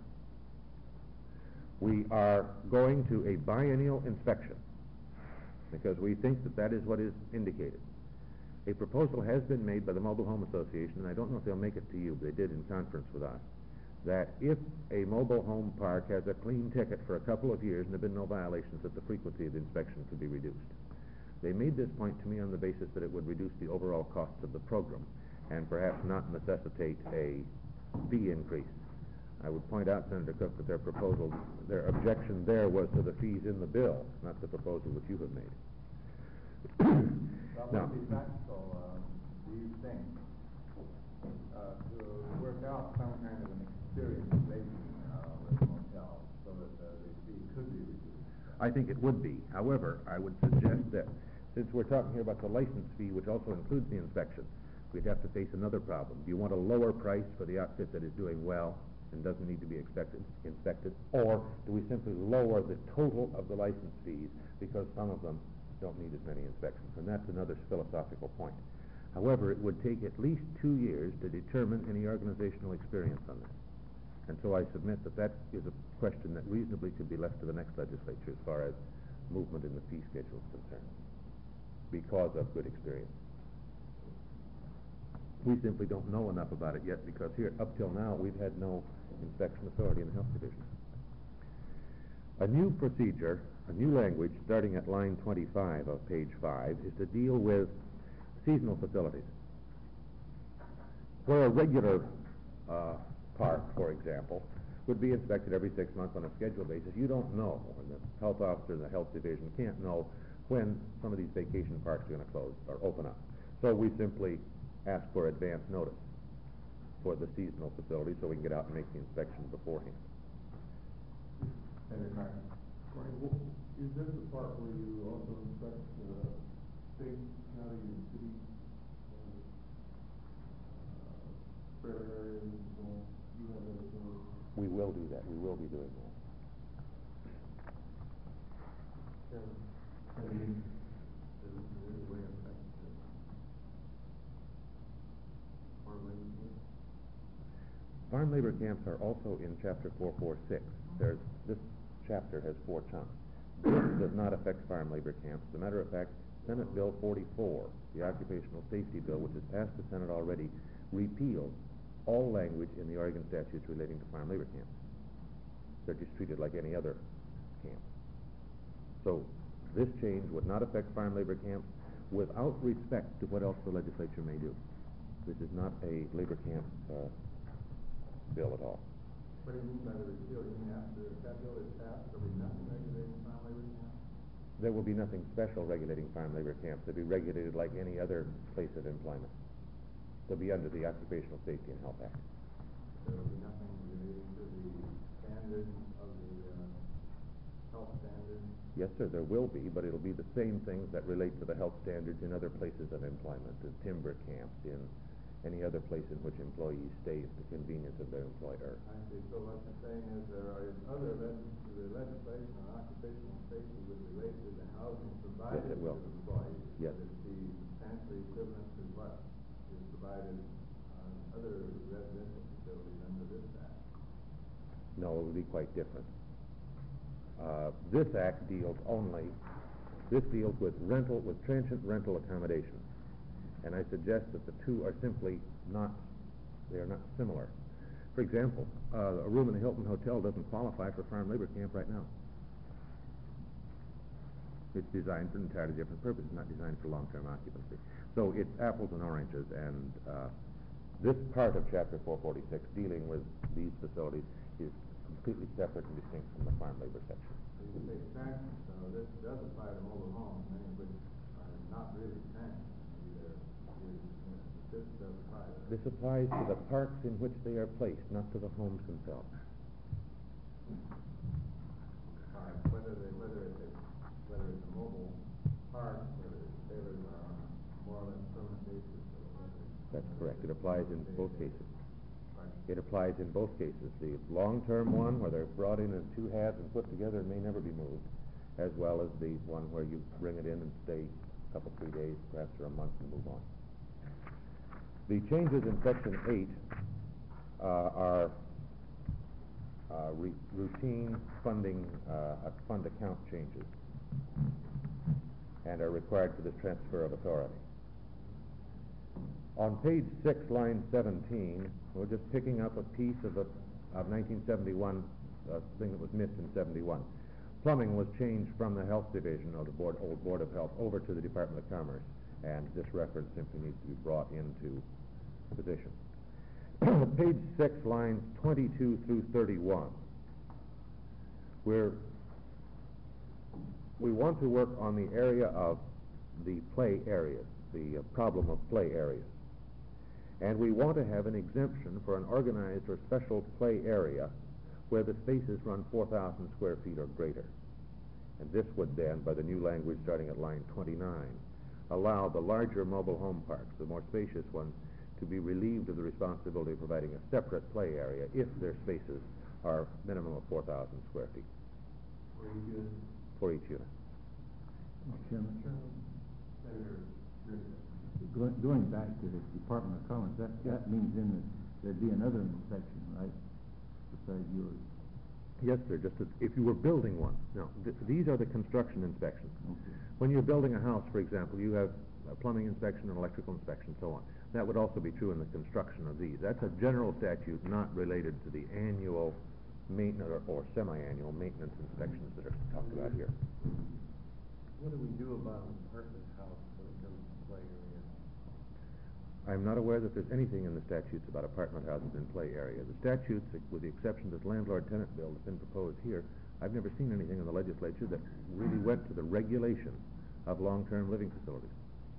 S16: we are going to a biennial inspection because we think that that is what is indicated. A proposal has been made by the Mobile Home Association, and I don't know if they'll make it to you, but they did in conference with us, that if a mobile home park has a clean ticket for a couple of years and there have been no violations, that the frequency of the inspection could be reduced. They made this point to me on the basis that it would reduce the overall costs of the program and perhaps not necessitate a fee increase. I would point out, Senator Cook, that their proposal, their objection there was to the fees in the bill, not the proposal that you have made.
S5: Well,
S16: Now,
S5: it would be practical, uh, do you think, uh, to work out some kind of an experience rating uh, with motels so that uh, the fee could be reduced?
S16: I think it would be. However, I would suggest that since we're talking here about the license fee, which also includes the inspection, we'd have to face another problem. Do you want a lower price for the outfit that is doing well and doesn't need to be expected, inspected, or do we simply lower the total of the license fees because some of them don't need as many inspections? And that's another philosophical point. However, it would take at least two years to determine any organizational experience on this. And so I submit that that is a question that reasonably could be left to the next legislature as far as movement in the fee schedule is concerned, because of good experience. We simply don't know enough about it yet because here, up till now, we've had no inspection authority in the Health Division. A new procedure, a new language, starting at line twenty-five of page five, is to deal with seasonal facilities. Where a regular uh, park, for example, would be inspected every six months on a scheduled basis, you don't know, and the health officer in the Health Division can't know when some of these vacation parks are going to close or open up. So we simply ask for advance notice for the seasonal facility so we can get out and make the inspection beforehand.
S5: Senator Carter.
S6: Right, well, is this the part where you also inspect uh, state, county, and city uh, fair areas and so on? You have that authority?
S16: We will do that. We will be doing that.
S5: Can, can you, is there any way of that?
S16: Farm labor camps are also in chapter four forty-six. There's, this chapter has four chunks. This does not affect farm labor camps. As a matter of fact, Senate Bill forty-four, the Occupational Safety Bill, which has passed the Senate already, repeals all language in the Oregon statutes relating to farm labor camps. They're just treated like any other camp. So this change would not affect farm labor camps without respect to what else the legislature may do. This is not a labor camp uh, bill at all.
S5: What do you mean by the repeal? You mean after that bill is passed, there'll be nothing regulating farm labor camps?
S16: There will be nothing special regulating farm labor camps. They'll be regulated like any other place of employment. They'll be under the Occupational Safety and Health Act.
S5: There will be nothing relating to the standards of the uh, health standards?
S16: Yes, sir, there will be, but it'll be the same things that relate to the health standards in other places of employment, in timber camps, in any other place in which employees stay at the convenience of their employer.
S5: I see. So what you're saying is there are other legis the legislation on occupational safety would relate to the housing provided
S16: Yes, it will.
S5: to employees.
S16: Yes.
S5: Would it be substantially equivalent to what is provided on other residential facilities under this act?
S16: No, it would be quite different. Uh, this act deals only, this deals with rental, with transient rental accommodations. And I suggest that the two are simply not, they are not similar. For example, uh, a room in the Hilton Hotel doesn't qualify for farm labor camp right now. It's designed for an entirely different purpose, not designed for long-term occupancy. So it's apples and oranges, and uh, this part of Chapter four forty-six, dealing with these facilities, is completely separate and distinct from the farm labor section.
S5: So you say transient, so this does apply to mobile homes, many of which are not really transient. Either, either, you know, this does apply to
S16: This applies to the parks in which they are placed, not to the homes themselves.
S5: All right, whether they, whether it's a, whether it's a mobile park, whether it's tailored on a more or less permanent basis, or whether it's...
S16: That's correct. It applies in both cases. It applies in both cases. The long-term one, where they're brought in in two halves and put together and may never be moved, as well as the one where you bring it in and stay a couple, three days, perhaps for a month, and move on. The changes in section eight uh, are uh, re- routine funding, uh, uh, fund account changes, and are required for this transfer of authority. On page six, line seventeen, we're just picking up a piece of the of nineteen seventy-one, uh, thing that was missed in seventy-one. Plumbing was changed from the Health Division of the board, old Board of Health over to the Department of Commerce, and this reference simply needs to be brought into position. Page six, lines twenty-two through thirty-one, where we want to work on the area of the play areas, the uh, problem of play areas. And we want to have an exemption for an organized or special play area where the spaces run four thousand square feet or greater. And this would then, by the new language starting at line twenty-nine, allow the larger mobile home parks, the more spacious ones, to be relieved of the responsibility of providing a separate play area if their spaces are minimum of four thousand square feet.
S8: For each unit?
S16: For each unit.
S3: Chairman,
S8: Senator Griffith.
S3: Going, going back to the Department of Commerce, that, that means then that there'd be another inspection, right, besides yours?
S16: Yes, sir, just as if you were building one. No, th- these are the construction inspections.
S3: Okay.
S16: When you're building a house, for example, you have a plumbing inspection and electrical inspection, so on. That would also be true in the construction of these. That's a general statute not related to the annual maintenance or, or semi-annual maintenance inspections that are talked about here.
S8: What do we do about an apartment house when it comes to play area?
S16: I'm not aware that there's anything in the statutes about apartment houses in play area. The statutes, with the exception of this landlord-tenant bill that's been proposed here, I've never seen anything in the legislature that really went to the regulation of long-term living facilities.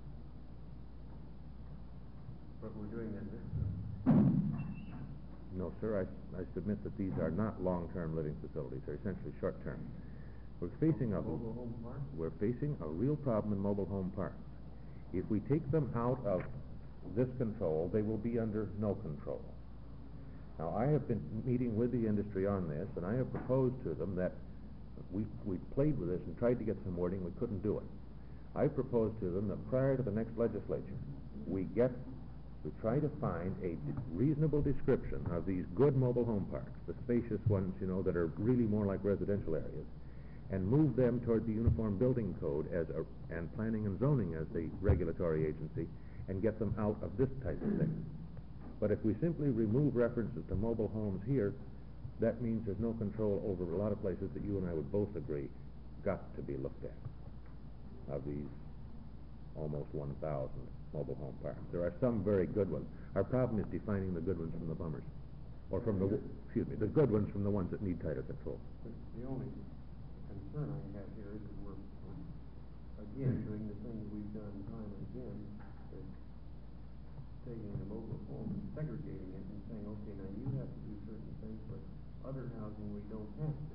S8: But we're doing that this time.
S16: No, sir, I, I submit that these are not long-term living facilities. They're essentially short-term. We're facing a
S8: Mobile home park?
S16: we're facing a real problem in mobile home parks. If we take them out of this control, they will be under no control. Now, I have been meeting with the industry on this, and I have proposed to them that we we played with this and tried to get some wording. We couldn't do it. I proposed to them that prior to the next legislature, we get we try to find a d- reasonable description of these good mobile home parks, the spacious ones, you know, that are really more like residential areas, and move them toward the Uniform Building Code as a, and Planning and Zoning as the regulatory agency, and get them out of this type of thing. But if we simply remove references to mobile homes here, that means there's no control over a lot of places that you and I would both agree got to be looked at, of these almost one thousand mobile home parks. There are some very good ones. Our problem is defining the good ones from the bummers, or from the, w- excuse me, the good ones from the ones that need tighter control.
S8: But the only concern I have here is that we're, we're again, doing the things we've done time and again, is taking the mobile home and segregating it and saying, okay, now you have to do certain things, but other housing we don't have to.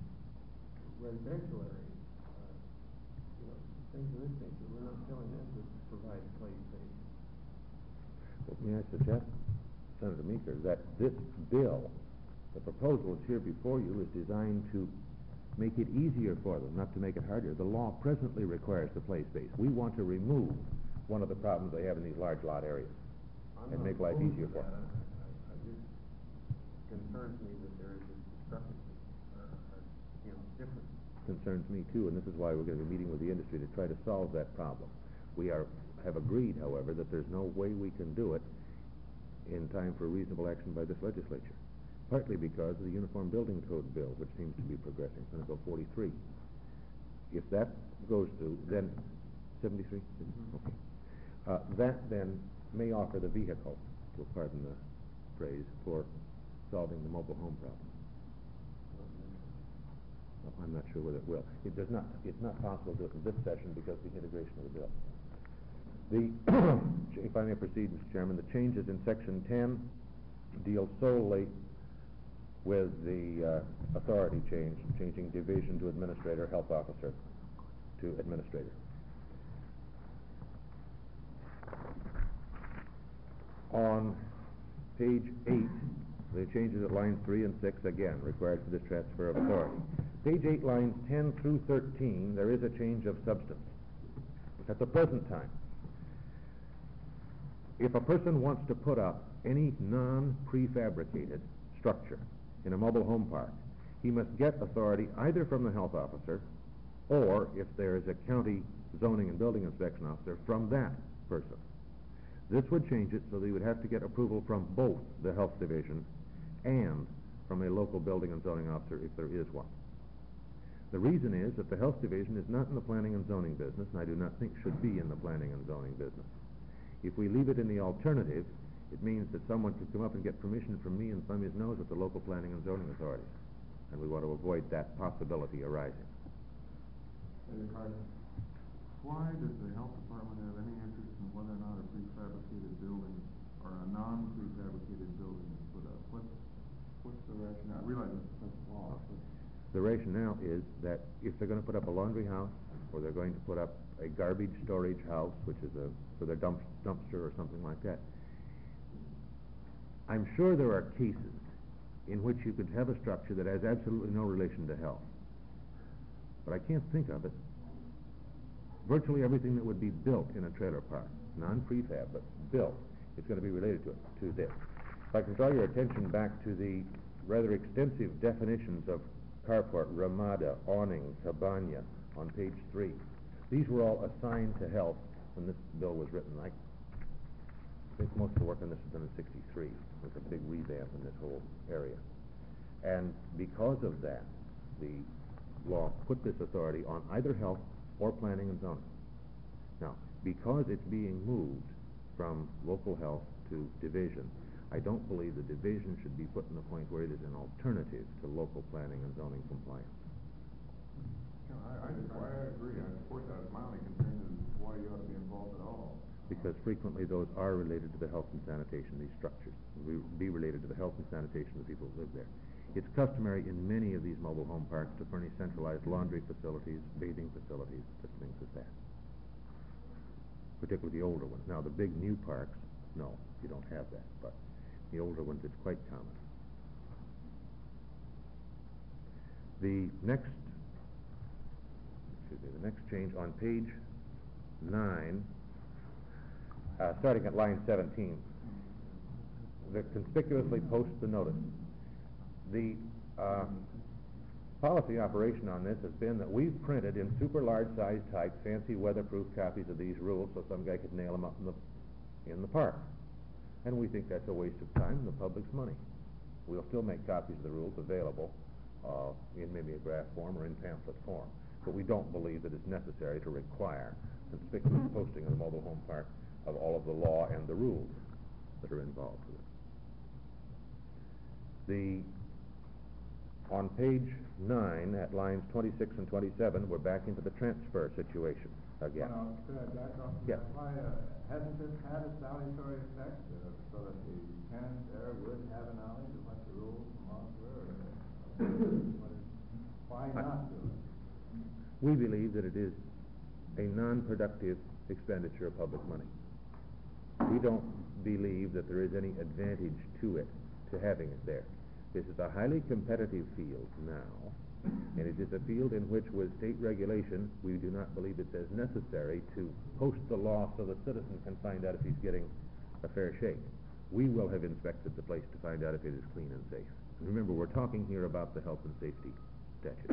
S8: Residential areas, uh, you know, things of this nature, we're not telling them to provide play space.
S16: Well, may I suggest, Senator Meeker, that this bill, the proposal that's here before you, is designed to make it easier for them, not to make it harder. The law presently requires the play space. We want to remove one of the problems they have in these large lot areas
S8: I'm
S16: and
S8: not
S16: make life
S8: opposed
S16: easier
S8: to
S16: for
S8: that.
S16: them.
S8: I, I, I just concerns me that there is this discrepancy, or, or, you know, difference.
S16: Concerns me too, and this is why we're going to be meeting with the industry to try to solve that problem. We are have agreed, however, that there's no way we can do it in time for reasonable action by this legislature, partly because of the Uniform Building Code bill, which seems to be progressing, Senate Bill forty-three. If that goes through, then seventy-three? Mm-hmm. Okay. Uh, that then may offer the vehicle, to pardon the phrase, for solving the mobile home problem. I'm not sure whether it will. It does not. It's not possible to do it in this session because of the integration of the bill. The, if I may proceed, Mister Chairman, the changes in Section ten deal solely with the uh, authority change, changing division to administrator, health officer to administrator. On page eight, the changes at lines three and six, again, required for this transfer of authority. Page eight, lines ten through thirteen, there is a change of substance. At the present time, if a person wants to put up any non-prefabricated structure in a mobile home park, he must get authority either from the health officer or, if there is a county zoning and building inspection officer, from that person. This would change it so that he would have to get approval from both the health division and from a local building and zoning officer if there is one. The reason is that the health division is not in the planning and zoning business, and I do not think should be in the planning and zoning business. If we leave it in the alternative, it means that someone could come up and get permission from me and thumb his nose at the local planning and zoning authorities, and we want to avoid that possibility arising.
S5: Senator Carter? Why does the health department have any interest in whether or not a prefabricated building or a non-prefabricated building is put up? What, what's the rationale? I realize it's that's law, but
S16: the rationale is that if they're going to put up a laundry house, or they're going to put up a garbage storage house, which is a for their dump, dumpster or something like that, I'm sure there are cases in which you could have a structure that has absolutely no relation to health. But I can't think of it. Virtually everything that would be built in a trailer park, non-prefab, but built, is going to be related to it, to this. If I can draw your attention back to the rather extensive definitions of carport, ramada, awning, cabana on page three. These were all assigned to health when this bill was written. I think most of the work on this was done in sixty-three. There's a big revamp in this whole area. And because of that, the law put this authority on either health or planning and zoning. Now, because it's being moved from local health to division, I don't believe the division should be put in the point where it is an alternative to local planning and zoning compliance.
S5: you know, I, I, I agree. I support that. My only concern is why you ought to be involved at all.
S16: Because frequently those are related to the health and sanitation, these structures. Be, be related to the health and sanitation of the people who live there. It's customary in many of these mobile home parks to furnish centralized laundry facilities, bathing facilities, such things as that. Particularly the older ones. Now, the big new parks, no, you don't have that, but the older ones, it's quite common. The next, excuse me, the next change on page nine, uh, starting at line seventeen, the conspicuously post the notice. The uh, policy operation on this has been that we've printed in super large size type fancy weatherproof copies of these rules so some guy could nail them up in the, in the park. And we think that's a waste of time and the public's money. We'll still make copies of the rules available uh, in mimeograph form or in pamphlet form. But we don't believe that it's necessary to require conspicuous posting in the mobile home park of all of the law and the rules that are involved with it. The On page nine, at lines twenty-six and twenty-seven, we're back into the transfer situation again.
S5: Well, could I back off?
S16: Yes.
S5: Why, uh, hasn't this had a salutary effect, uh, so that the tenants there would have a knowledge of what the rules and laws were? Or, why not do it?
S16: We believe that it is a non-productive expenditure of public money. We don't believe that there is any advantage to it, to having it there. This is a highly competitive field now, and it is a field in which, with state regulation, we do not believe it's as necessary to post the law so the citizen can find out if he's getting a fair shake. We will have inspected the place to find out if it is clean and safe. And remember, we're talking here about the health and safety statute.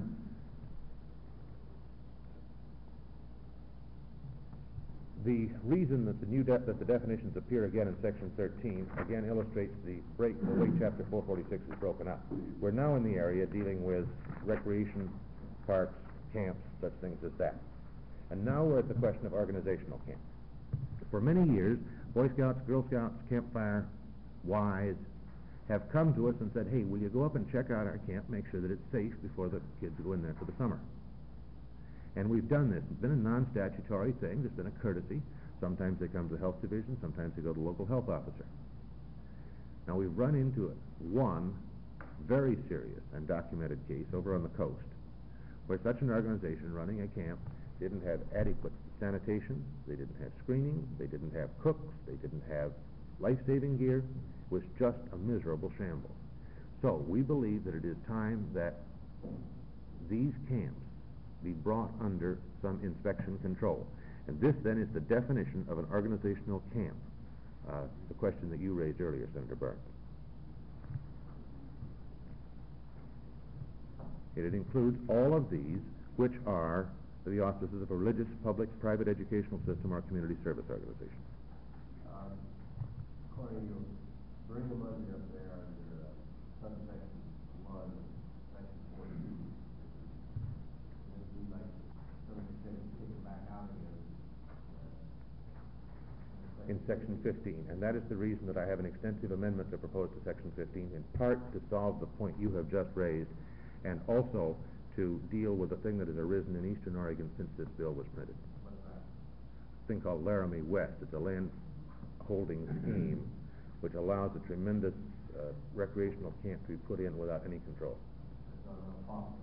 S16: The reason that the new de that the definitions appear again in section thirteen again illustrates the break the way chapter four forty-six is broken up. We're now in the area dealing with recreation parks, camps, such things as that. And now we're at the question of organizational camps. For many years, Boy Scouts, Girl Scouts, Campfire, Wise have come to us and said, hey, will you go up and check out our camp, make sure that it's safe before the kids go in there for the summer. And we've done this. It's been a non-statutory thing. There's been a courtesy. Sometimes they come to the health division. Sometimes they go to the local health officer. Now, we've run into one very serious and documented case over on the coast where such an organization running a camp didn't have adequate sanitation, they didn't have screening, they didn't have cooks, they didn't have life-saving gear. It was just a miserable shambles. So we believe that it is time that these camps be brought under some inspection control. And this then is the definition of an organizational camp. uh, the question that you raised earlier, Senator Burke. It includes all of these, which are the auspices of a religious, public, private educational system or community service organization.
S2: Uh, Corey, you bring the money up there under uh, subsection one, section forty-two. And we'd like to, some extent, take it back out again. Uh,
S16: in section fifteen, and that is the reason that I have an extensive amendment to propose to section fifteen, in part to solve the point you have just raised, and also to deal with the thing that has arisen in Eastern Oregon since this bill was printed.
S2: What's that?
S16: A thing called Laramie West. It's a land holding scheme which allows a tremendous uh, recreational camp to be put in without any control.
S2: It's on a fossil.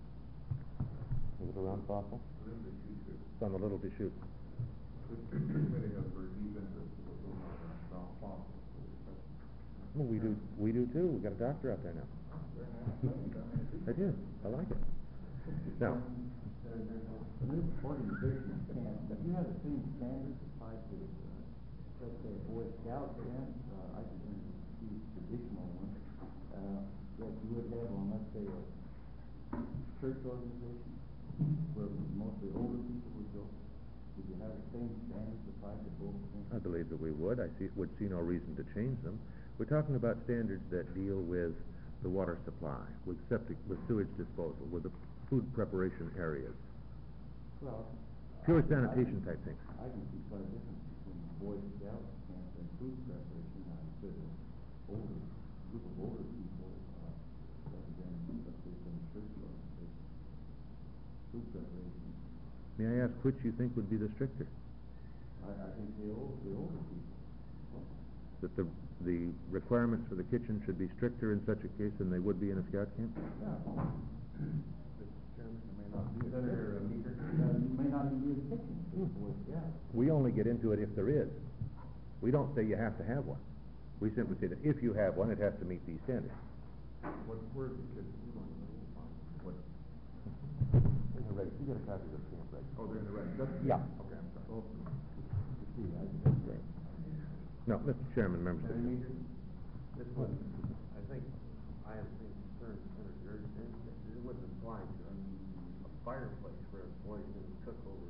S16: Is it around Fossil?
S5: Little Deschutes.
S16: It's on the Little Deschutes.
S5: This committee has very deep interest in what's going on around Fossil.
S16: Well, we do, we do too. We've got a doctor out there now.
S5: Very nice place. I mean, it's
S16: I do. I like it. Now,
S3: The new organization camp, if you have the same standards applied to, uh, let's say, Boy Scout camp, uh, I could use traditional ones, uh, that you would have on, let's say, a church organization, where mostly older people would go, would you have the same standards applied to both camps?
S16: I believe that we would. I see, would see no reason to change them. We're talking about standards that deal with the water supply, with septic, with sewage disposal, with the food preparation areas.
S3: Well,
S16: Pure
S3: I-
S16: sanitation
S3: I-
S16: type things.
S3: I can see quite a difference between Boy Scout camp and food preparation. I said an older, group of older people, uh, rather than, let's say, some church organization. Food preparation,
S16: May I ask which you think would be the stricter?
S3: I, I think the old, the older people.
S16: That the, the requirements for the kitchen should be stricter in such a case than they would be in a scout camp?
S3: Yeah.
S5: Mister Chairman, it may not be a
S2: Senator, uh,
S5: Meeker.
S3: Uh, you may not even be a kitchen, for Boy Scout.
S16: We only get into it if there is. We don't say you have to have one. We simply say that if you have one, it has to meet these standards.
S5: What, where's the kitchen? You want to know? What?
S16: In the reg, you get a copy of the camp reg.
S5: Oh, they're in the red. That's-
S16: Yeah.
S5: Okay, I'm sorry.
S3: Oh, you see, I just say.
S16: No, Mister Chairman, members of the
S8: Senator Meeker, this would, I think, I have the same concern, Senator, and it wouldn't apply to a a fireplace where a boy can cook over.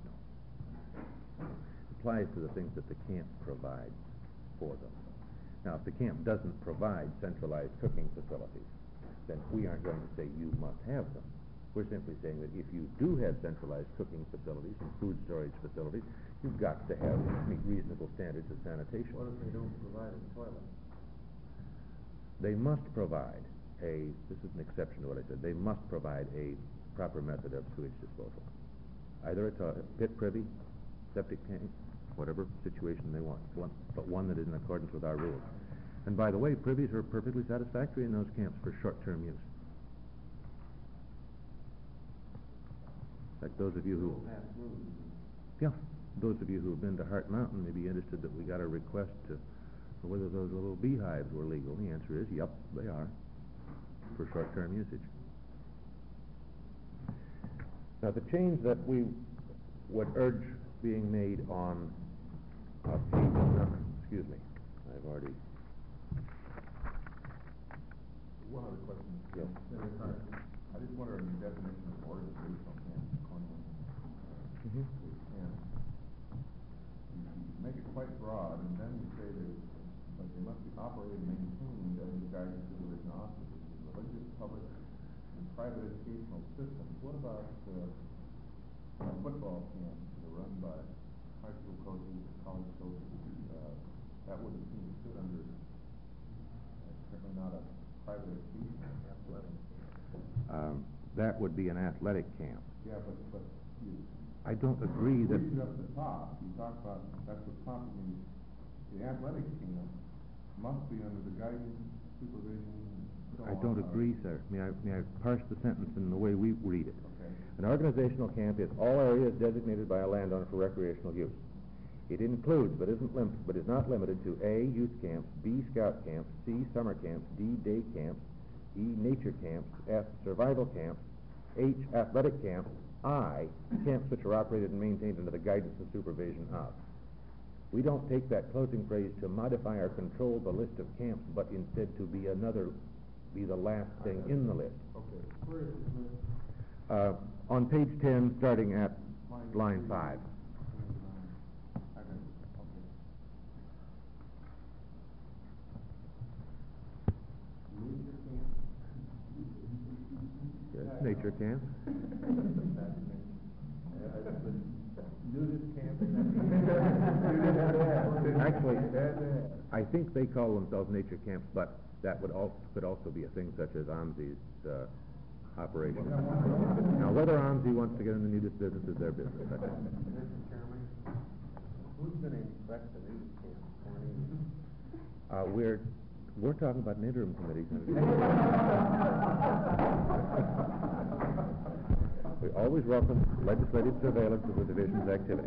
S16: applies to the things that the camp provides for them. Now, if the camp doesn't provide centralized cooking facilities, then we aren't going to say you must have them. We're simply saying that if you do have centralized cooking facilities and food storage facilities, you've got to have meet reasonable standards of sanitation.
S8: What if they don't provide a toilet?
S16: They must provide a, this is an exception to what I said, they must provide a proper method of sewage disposal. Either a to- pit privy, septic tank, whatever situation they want, one, but one that is in accordance with our rules. And by the way, privies are perfectly satisfactory in those camps for short-term use. Like those of you who, yeah, those of you who have been to Hart Mountain may be interested that we got a request to whether those little beehives were legal. The answer is, yep, they are, for short-term usage. Now, the change that we would urge being made on uh, page number, excuse me, I've already,
S5: One other question.
S16: Yes.
S5: Senator Carson, I just wonder in the definition of organizational camp, according to,
S16: Mhm.
S5: camp, you you make it quite broad, and then you say that, but they must be operated and maintained under the guidance of the religion auspices, religious, public, and private educational systems. What about, uh, uh, football camps that are run by high school coaches, college coaches? Uh, that wouldn't seem to fit under, uh, certainly not a private education, athletic.
S16: Um, that would be an athletic camp.
S5: Yeah, but, but you.
S16: I don't agree that,
S5: Reaching up to the top, you talk about, that's what prompted me, the athletic camp must be under the guidance, supervision, so
S16: I
S5: on.
S16: don't
S5: of-
S16: agree, sir. May I, may I parse the sentence in the way we read it?
S5: Okay.
S16: An organizational camp is all areas designated by a landowner for recreational use. It includes, but isn't lim- but is not limited to A, youth camps, B, scout camps, C, summer camps, D, day camps, E, nature camps, F, survival camps, H, athletic camps, I, camps which are operated and maintained under the guidance and supervision of. We don't take that closing phrase to modify or control the list of camps, but instead to be another, be the last thing in the list.
S6: Okay, where is this list?
S16: Uh, on page ten, starting at line five. Yes, nature camp. Actually, I think they call themselves nature camps, but that would also, could also be a thing such as OMSI's uh, operation. Now, whether OMSI wants to get in the nudist business is their business.
S8: Mister Chairman, who's going to inspect the nudist camps?
S16: Uh, we're we're talking about an interim committee. We always welcome legislative surveillance of the division's activities.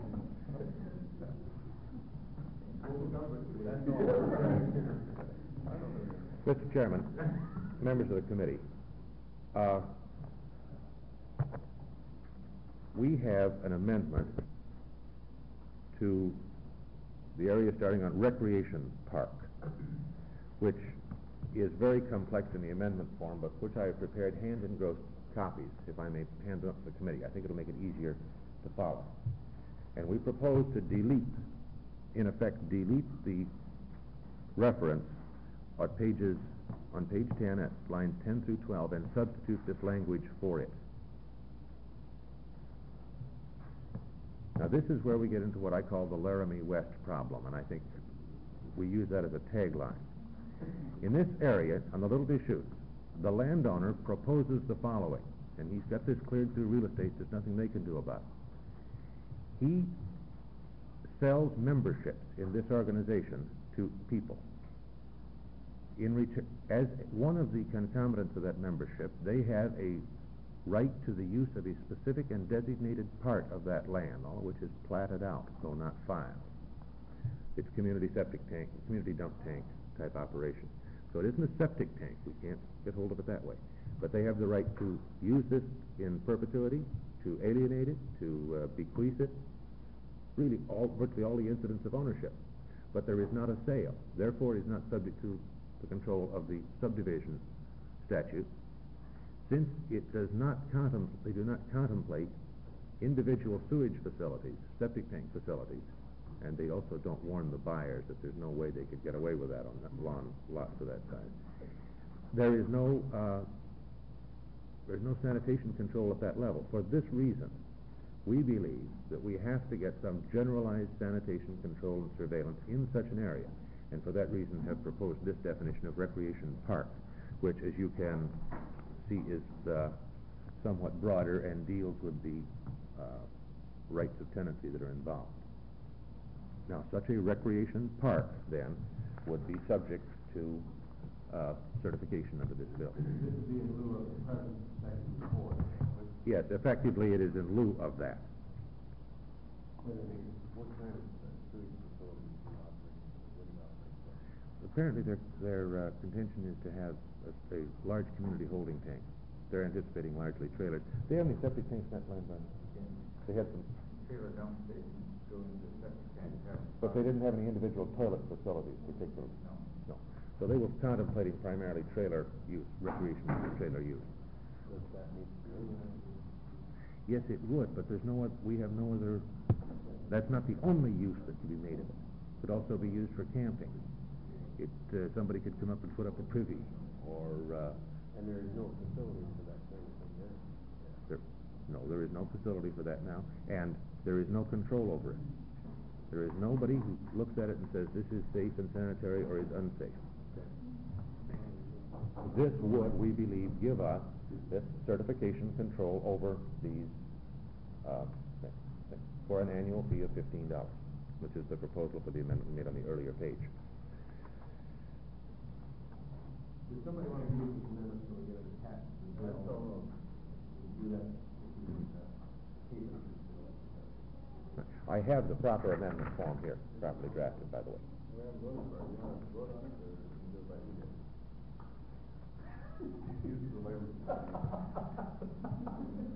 S16: Mister Chairman, members of the committee, uh, we have an amendment to the area starting on Recreation Park, which is very complex in the amendment form, but which I have prepared hand-engrossed copies, if I may hand them up to the committee. I think it'll make it easier to follow. And we propose to delete, in effect, delete the reference on pages, on page ten at lines ten through twelve, and substitute this language for it. Now, this is where we get into what I call the Laramie West problem, and I think we use that as a tagline. In this area, on the Little Deschutes, the landowner proposes the following, and he's got this cleared through real estate. There's nothing they can do about it. He sells memberships in this organization to people. In return, as one of the concomitants of that membership, they have a right to the use of a specific and designated part of that land, all of which is platted out, though not filed. It's community septic tank, community dump tank type operation. So it isn't a septic tank. We can't get hold of it that way. But they have the right to use this in perpetuity, to alienate it, to uh, bequeath it, really all, virtually all the incidents of ownership. But there is not a sale. Therefore, it is not subject to the control of the subdivision statute. Since it does not contemplate, they do not contemplate individual sewage facilities, septic tank facilities, and they also don't warn the buyers that there's no way they could get away with that on that lawn lots of that size. There is no uh, there's no sanitation control at that level. For this reason, we believe that we have to get some generalized sanitation control and surveillance in such an area, and for that reason have proposed this definition of recreation park, which, as you can see, is uh, somewhat broader and deals with the uh, rights of tenancy that are involved. Now, such a recreation park, then, would be subject to uh, certification under this bill.
S2: This would be in lieu of the present section four.
S16: Yes, effectively it is in lieu of that.
S8: What kind of sewage facilities do you operate? What do you operate?
S16: Apparently their, their uh, contention is to have a, a large community holding tank. They're anticipating largely trailers. They have any septic tanks in that land, Brian? They had some.
S5: Trailer dump stations go into septic tanks.
S16: But they didn't have any individual toilet facilities particularly?
S5: No.
S16: No. So they were contemplating primarily trailer use, recreation trailer use.
S8: Does that meet the
S16: Yes, it would, but there's no, oth- we have no other, that's not the only use that can be made of it. It could also be used for camping. It, uh, somebody could come up and put up a privy, or, uh,
S8: And there is no facility for that kind of thing there?
S16: there, no, there is no facility for that now, and there is no control over it. There is nobody who looks at it and says this is safe and sanitary or is unsafe. This would, we believe, give us this certification control over these uh, things for an annual fee of fifteen dollars, which is the proposal for the amendment we made on the earlier page.
S2: Does somebody want to use this amendment so we get it attached to the bill?
S5: So moved.
S2: We'll do that if we can, uh, keep it.
S16: I have the proper amendment form here, properly drafted, by the way.
S5: We haven't voted for it. You want to vote on it, or you can do it by email? Use the labor.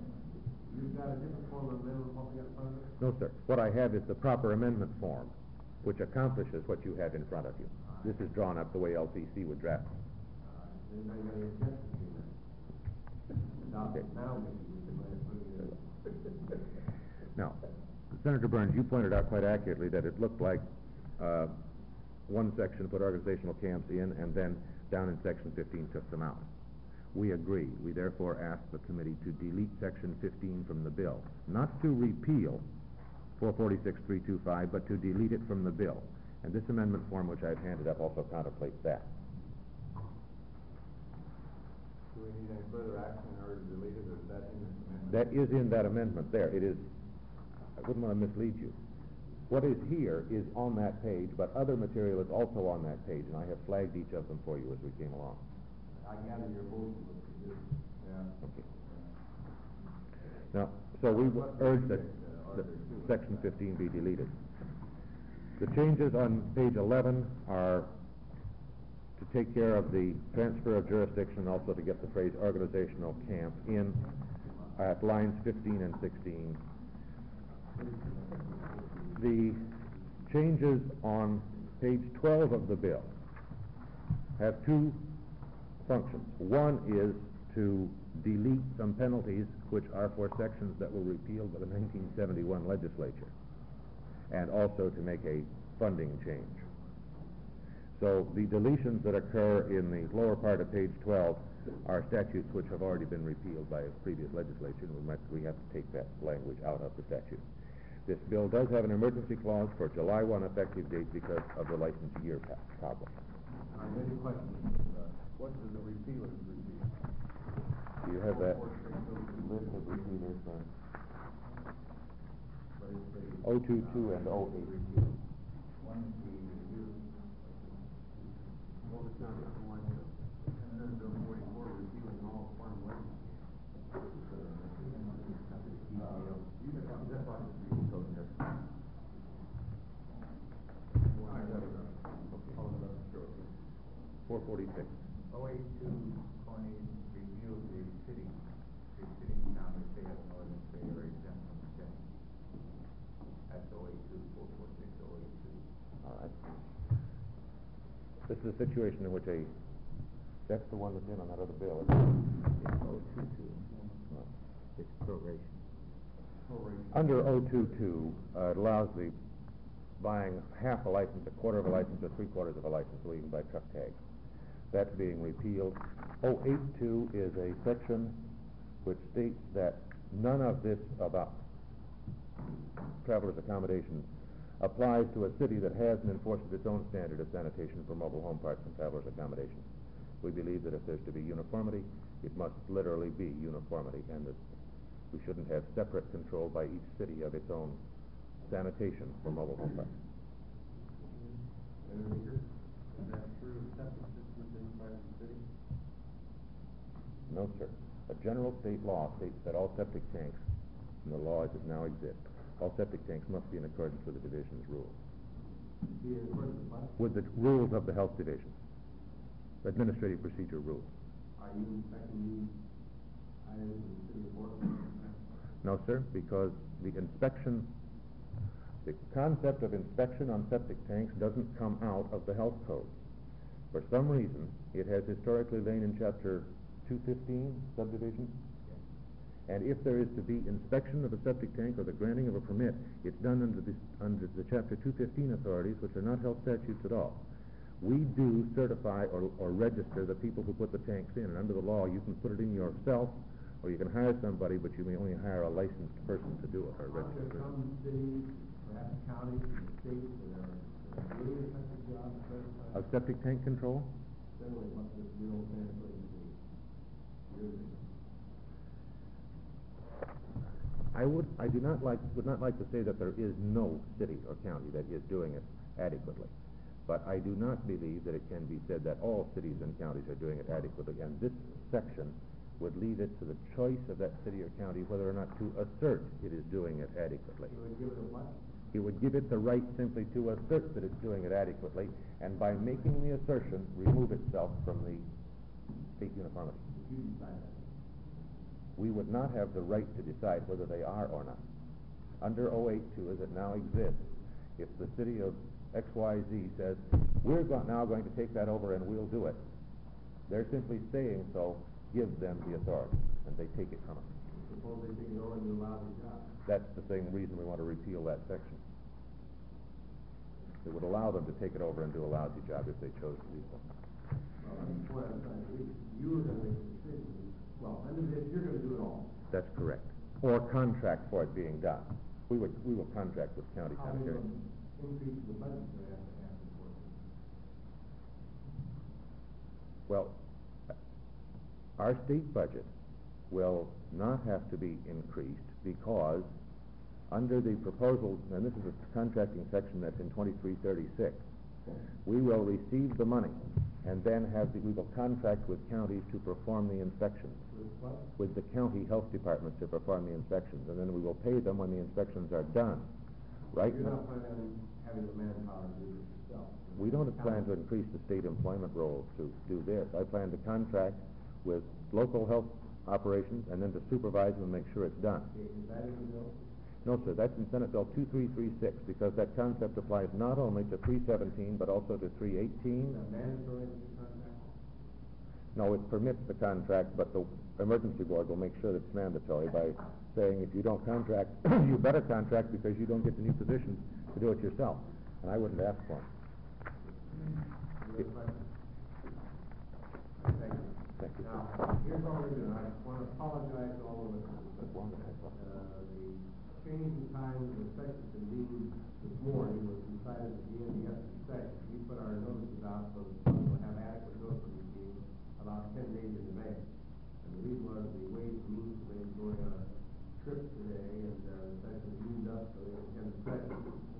S2: You've got a different form of amendment altogether in front of us?
S16: No, sir. What I have is the proper amendment form which accomplishes what you have in front of you. This is drawn up the way L C C would draft.
S2: Anybody got any objections to that? Adopt it now, maybe we can let it put it in.
S16: Now, Senator Burns, you pointed out quite accurately that it looked like uh, one section put organizational camps in, and then down in section fifteen took them out. We agree. We therefore ask the committee to delete section fifteen from the bill, not to repeal four forty-six three twenty-five, but to delete it from the bill. And this amendment form, which I've handed up, also contemplates that.
S5: Do we need any further action in order to delete it, or is that in this amendment?
S16: That is in that amendment there. It is, I wouldn't want to mislead you. What is here is on that page, but other material is also on that page, and I have flagged each of them for you as we came along.
S2: I gather your motion was to do. Yeah.
S16: Okay. Now, so we w- urge that, that section fifteen be deleted. The changes on page eleven are to take care of the transfer of jurisdiction, also to get the phrase organizational camp in at lines fifteen and sixteen. The changes on page twelve of the bill have two functions. One is to delete some penalties which are for sections that were repealed by the nineteen seventy-one legislature, and also to make a funding change. So the deletions that occur in the lower part of page twelve are statutes which have already been repealed by a previous legislature, and we, might, we have to take that language out of the statute. This bill does have an emergency clause for July first effective date because of the license year pa- problem.
S2: All right, any questions? Uh, what does the repealers repeal?
S16: Do you have that list of repealers? Uh, oh two two and oh eight.
S5: One is the review. Well, it's not the one, Senate Bill forty-four repealing all farm land.
S16: four forty-six.
S5: Oh eight two twenty review of the city, the city and county, state of Northern State are exempt from the state. That's oh eight two, four forty-six, oh eight two.
S16: All right. This is a situation in which a, that's the one that's in on that other bill, isn't it?
S3: oh two two. It's proration.
S16: Under oh two two, uh, it allows the buying half a license, a quarter of a license, or three quarters of a license, or even by truck tag. That's being repealed. oh eight two is a section which states that none of this about travelers' accommodations applies to a city that has and enforces its own standard of sanitation for mobile home parks and travelers' accommodations. We believe that if there's to be uniformity, it must literally be uniformity, and that we shouldn't have separate control by each city of its own sanitation for mobile home parks.
S2: Is that true of septic systems inside the city?
S16: No, sir. A general state law states that all septic tanks, and the law as it now exists, all septic tanks must be in accordance with the division's rules.
S2: Be in accordance with what?
S16: With the rules of the health division, administrative procedure rules.
S2: Are you inspecting these items in the city of Portland?
S16: No, sir, because the inspection, the concept of inspection on septic tanks doesn't come out of the health code. For some reason, it has historically lain in chapter two fifteen, subdivision. And if there is to be inspection of a septic tank or the granting of a permit, it's done under the, under the chapter two fifteen authorities, which are not health statutes at all. We do certify or, or register the people who put the tanks in, and under the law, you can put it in yourself, or you can hire somebody, but you may only hire a licensed person to do it, or a
S2: Are
S16: registered
S2: there
S16: person.
S2: some cities, perhaps counties, and states that are, that are doing such a job of certifying?
S16: Of septic tank control?
S2: Generally, what this bill translates to? Years ago.
S16: I would, I do not like, would not like to say that there is no city or county that is doing it adequately. But I do not believe that it can be said that all cities and counties are doing it adequately. And this section would leave it to the choice of that city or county whether or not to assert it is doing it adequately.
S2: You would give it a what?
S16: It would give it the right simply to assert that it's doing it adequately, and by making the assertion, remove itself from the state uniformity.
S2: If you decide that.
S16: We would not have the right to decide whether they are or not. Under oh eight two, as it now exists, if the city of X Y Z says, we're go- now going to take that over and we'll do it. They're simply saying so gives them the authority, and they take it from them.
S2: Suppose they take it over and you allow the job.
S16: That's the thing, reason we want to repeal that section. It would allow them to take it over and do a lousy job if they chose to do so.
S2: Well, that's the point I'm trying to reach. You were gonna make the decision. Well, under this, you're gonna do it all.
S16: That's correct. Or contract for it being done. We would, we will contract with county
S2: How many
S16: sanitary.
S2: increase the budget do they have to have before?
S16: Well, our state budget will not have to be increased because under the proposal, and this is a contracting section that's in twenty-three thirty-six, we will receive the money and then have the, we will contract with counties to perform the inspections.
S2: With what?
S16: With the county health departments to perform the inspections, and then we will pay them when the inspections are done. Right
S2: You're
S16: now,
S2: not planning on having the manpower to do this yourself?
S16: we don't plan to increase the state employment roles to do this. I plan to contract with local health operations and then to supervise them and make sure it's done.
S2: Okay, is that in the bill?
S16: No, sir, that's in Senate Bill two three three six, because that concept applies not only to three seventeen, but also to three eighteen.
S2: Is that mandatory in the contract?
S16: No, it permits the contract, but the emergency board will make sure that it's mandatory by saying if you don't contract, you better contract because you don't get the new positions to do it yourself. And I wouldn't ask for them.
S2: Any other questions? Thank you.
S16: Thank you.
S2: Now, here's what we're doing. I want to apologize to all of us. Uh, the change in time of the session convened this morning was decided at the end of yesterday's session. We put our notices out so that we will have adequate notice of the meeting about ten days in advance. And the reason was the Ways and Means Committee was going on a trip today, and uh, the session moved up so they attend the session.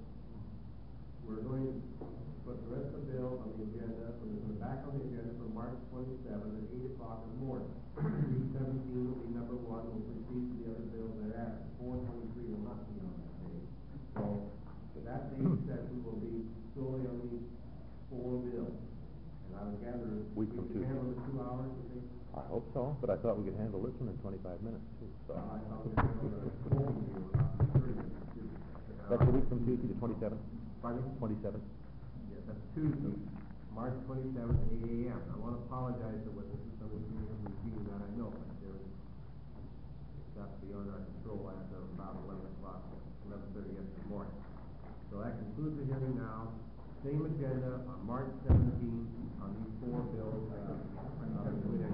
S2: We're going to put the rest of the bill on the agenda, put it in the back on the agenda for March twenty-seventh at eight o'clock in the morning. three seventeen will be number one, we'll proceed to the other bills thereafter. four twenty-three will not be on that day. So, that day's session will be solely on these four bills. And I would gather, we
S16: Week from
S2: can
S16: Tuesday.
S2: handle the two hours, you think?
S16: I hope so, but I thought we could handle this one in twenty-five minutes too, so.
S2: Uh, I thought we could handle the smoking deal in about thirty minutes, too.
S16: That's a week from Tuesday, the twenty-seventh?
S2: Pardon me?
S16: Twenty-seventh?
S2: Yes, that's Tuesday, March twenty-seventh at eight A M. I want to apologize to witnesses, some of you may have repeated that, I know, but there was, it got beyond our control after about eleven o'clock, eleven thirty yesterday morning. So that concludes the hearing now. Same agenda on March seventeenth on these four bills, uh, uh, with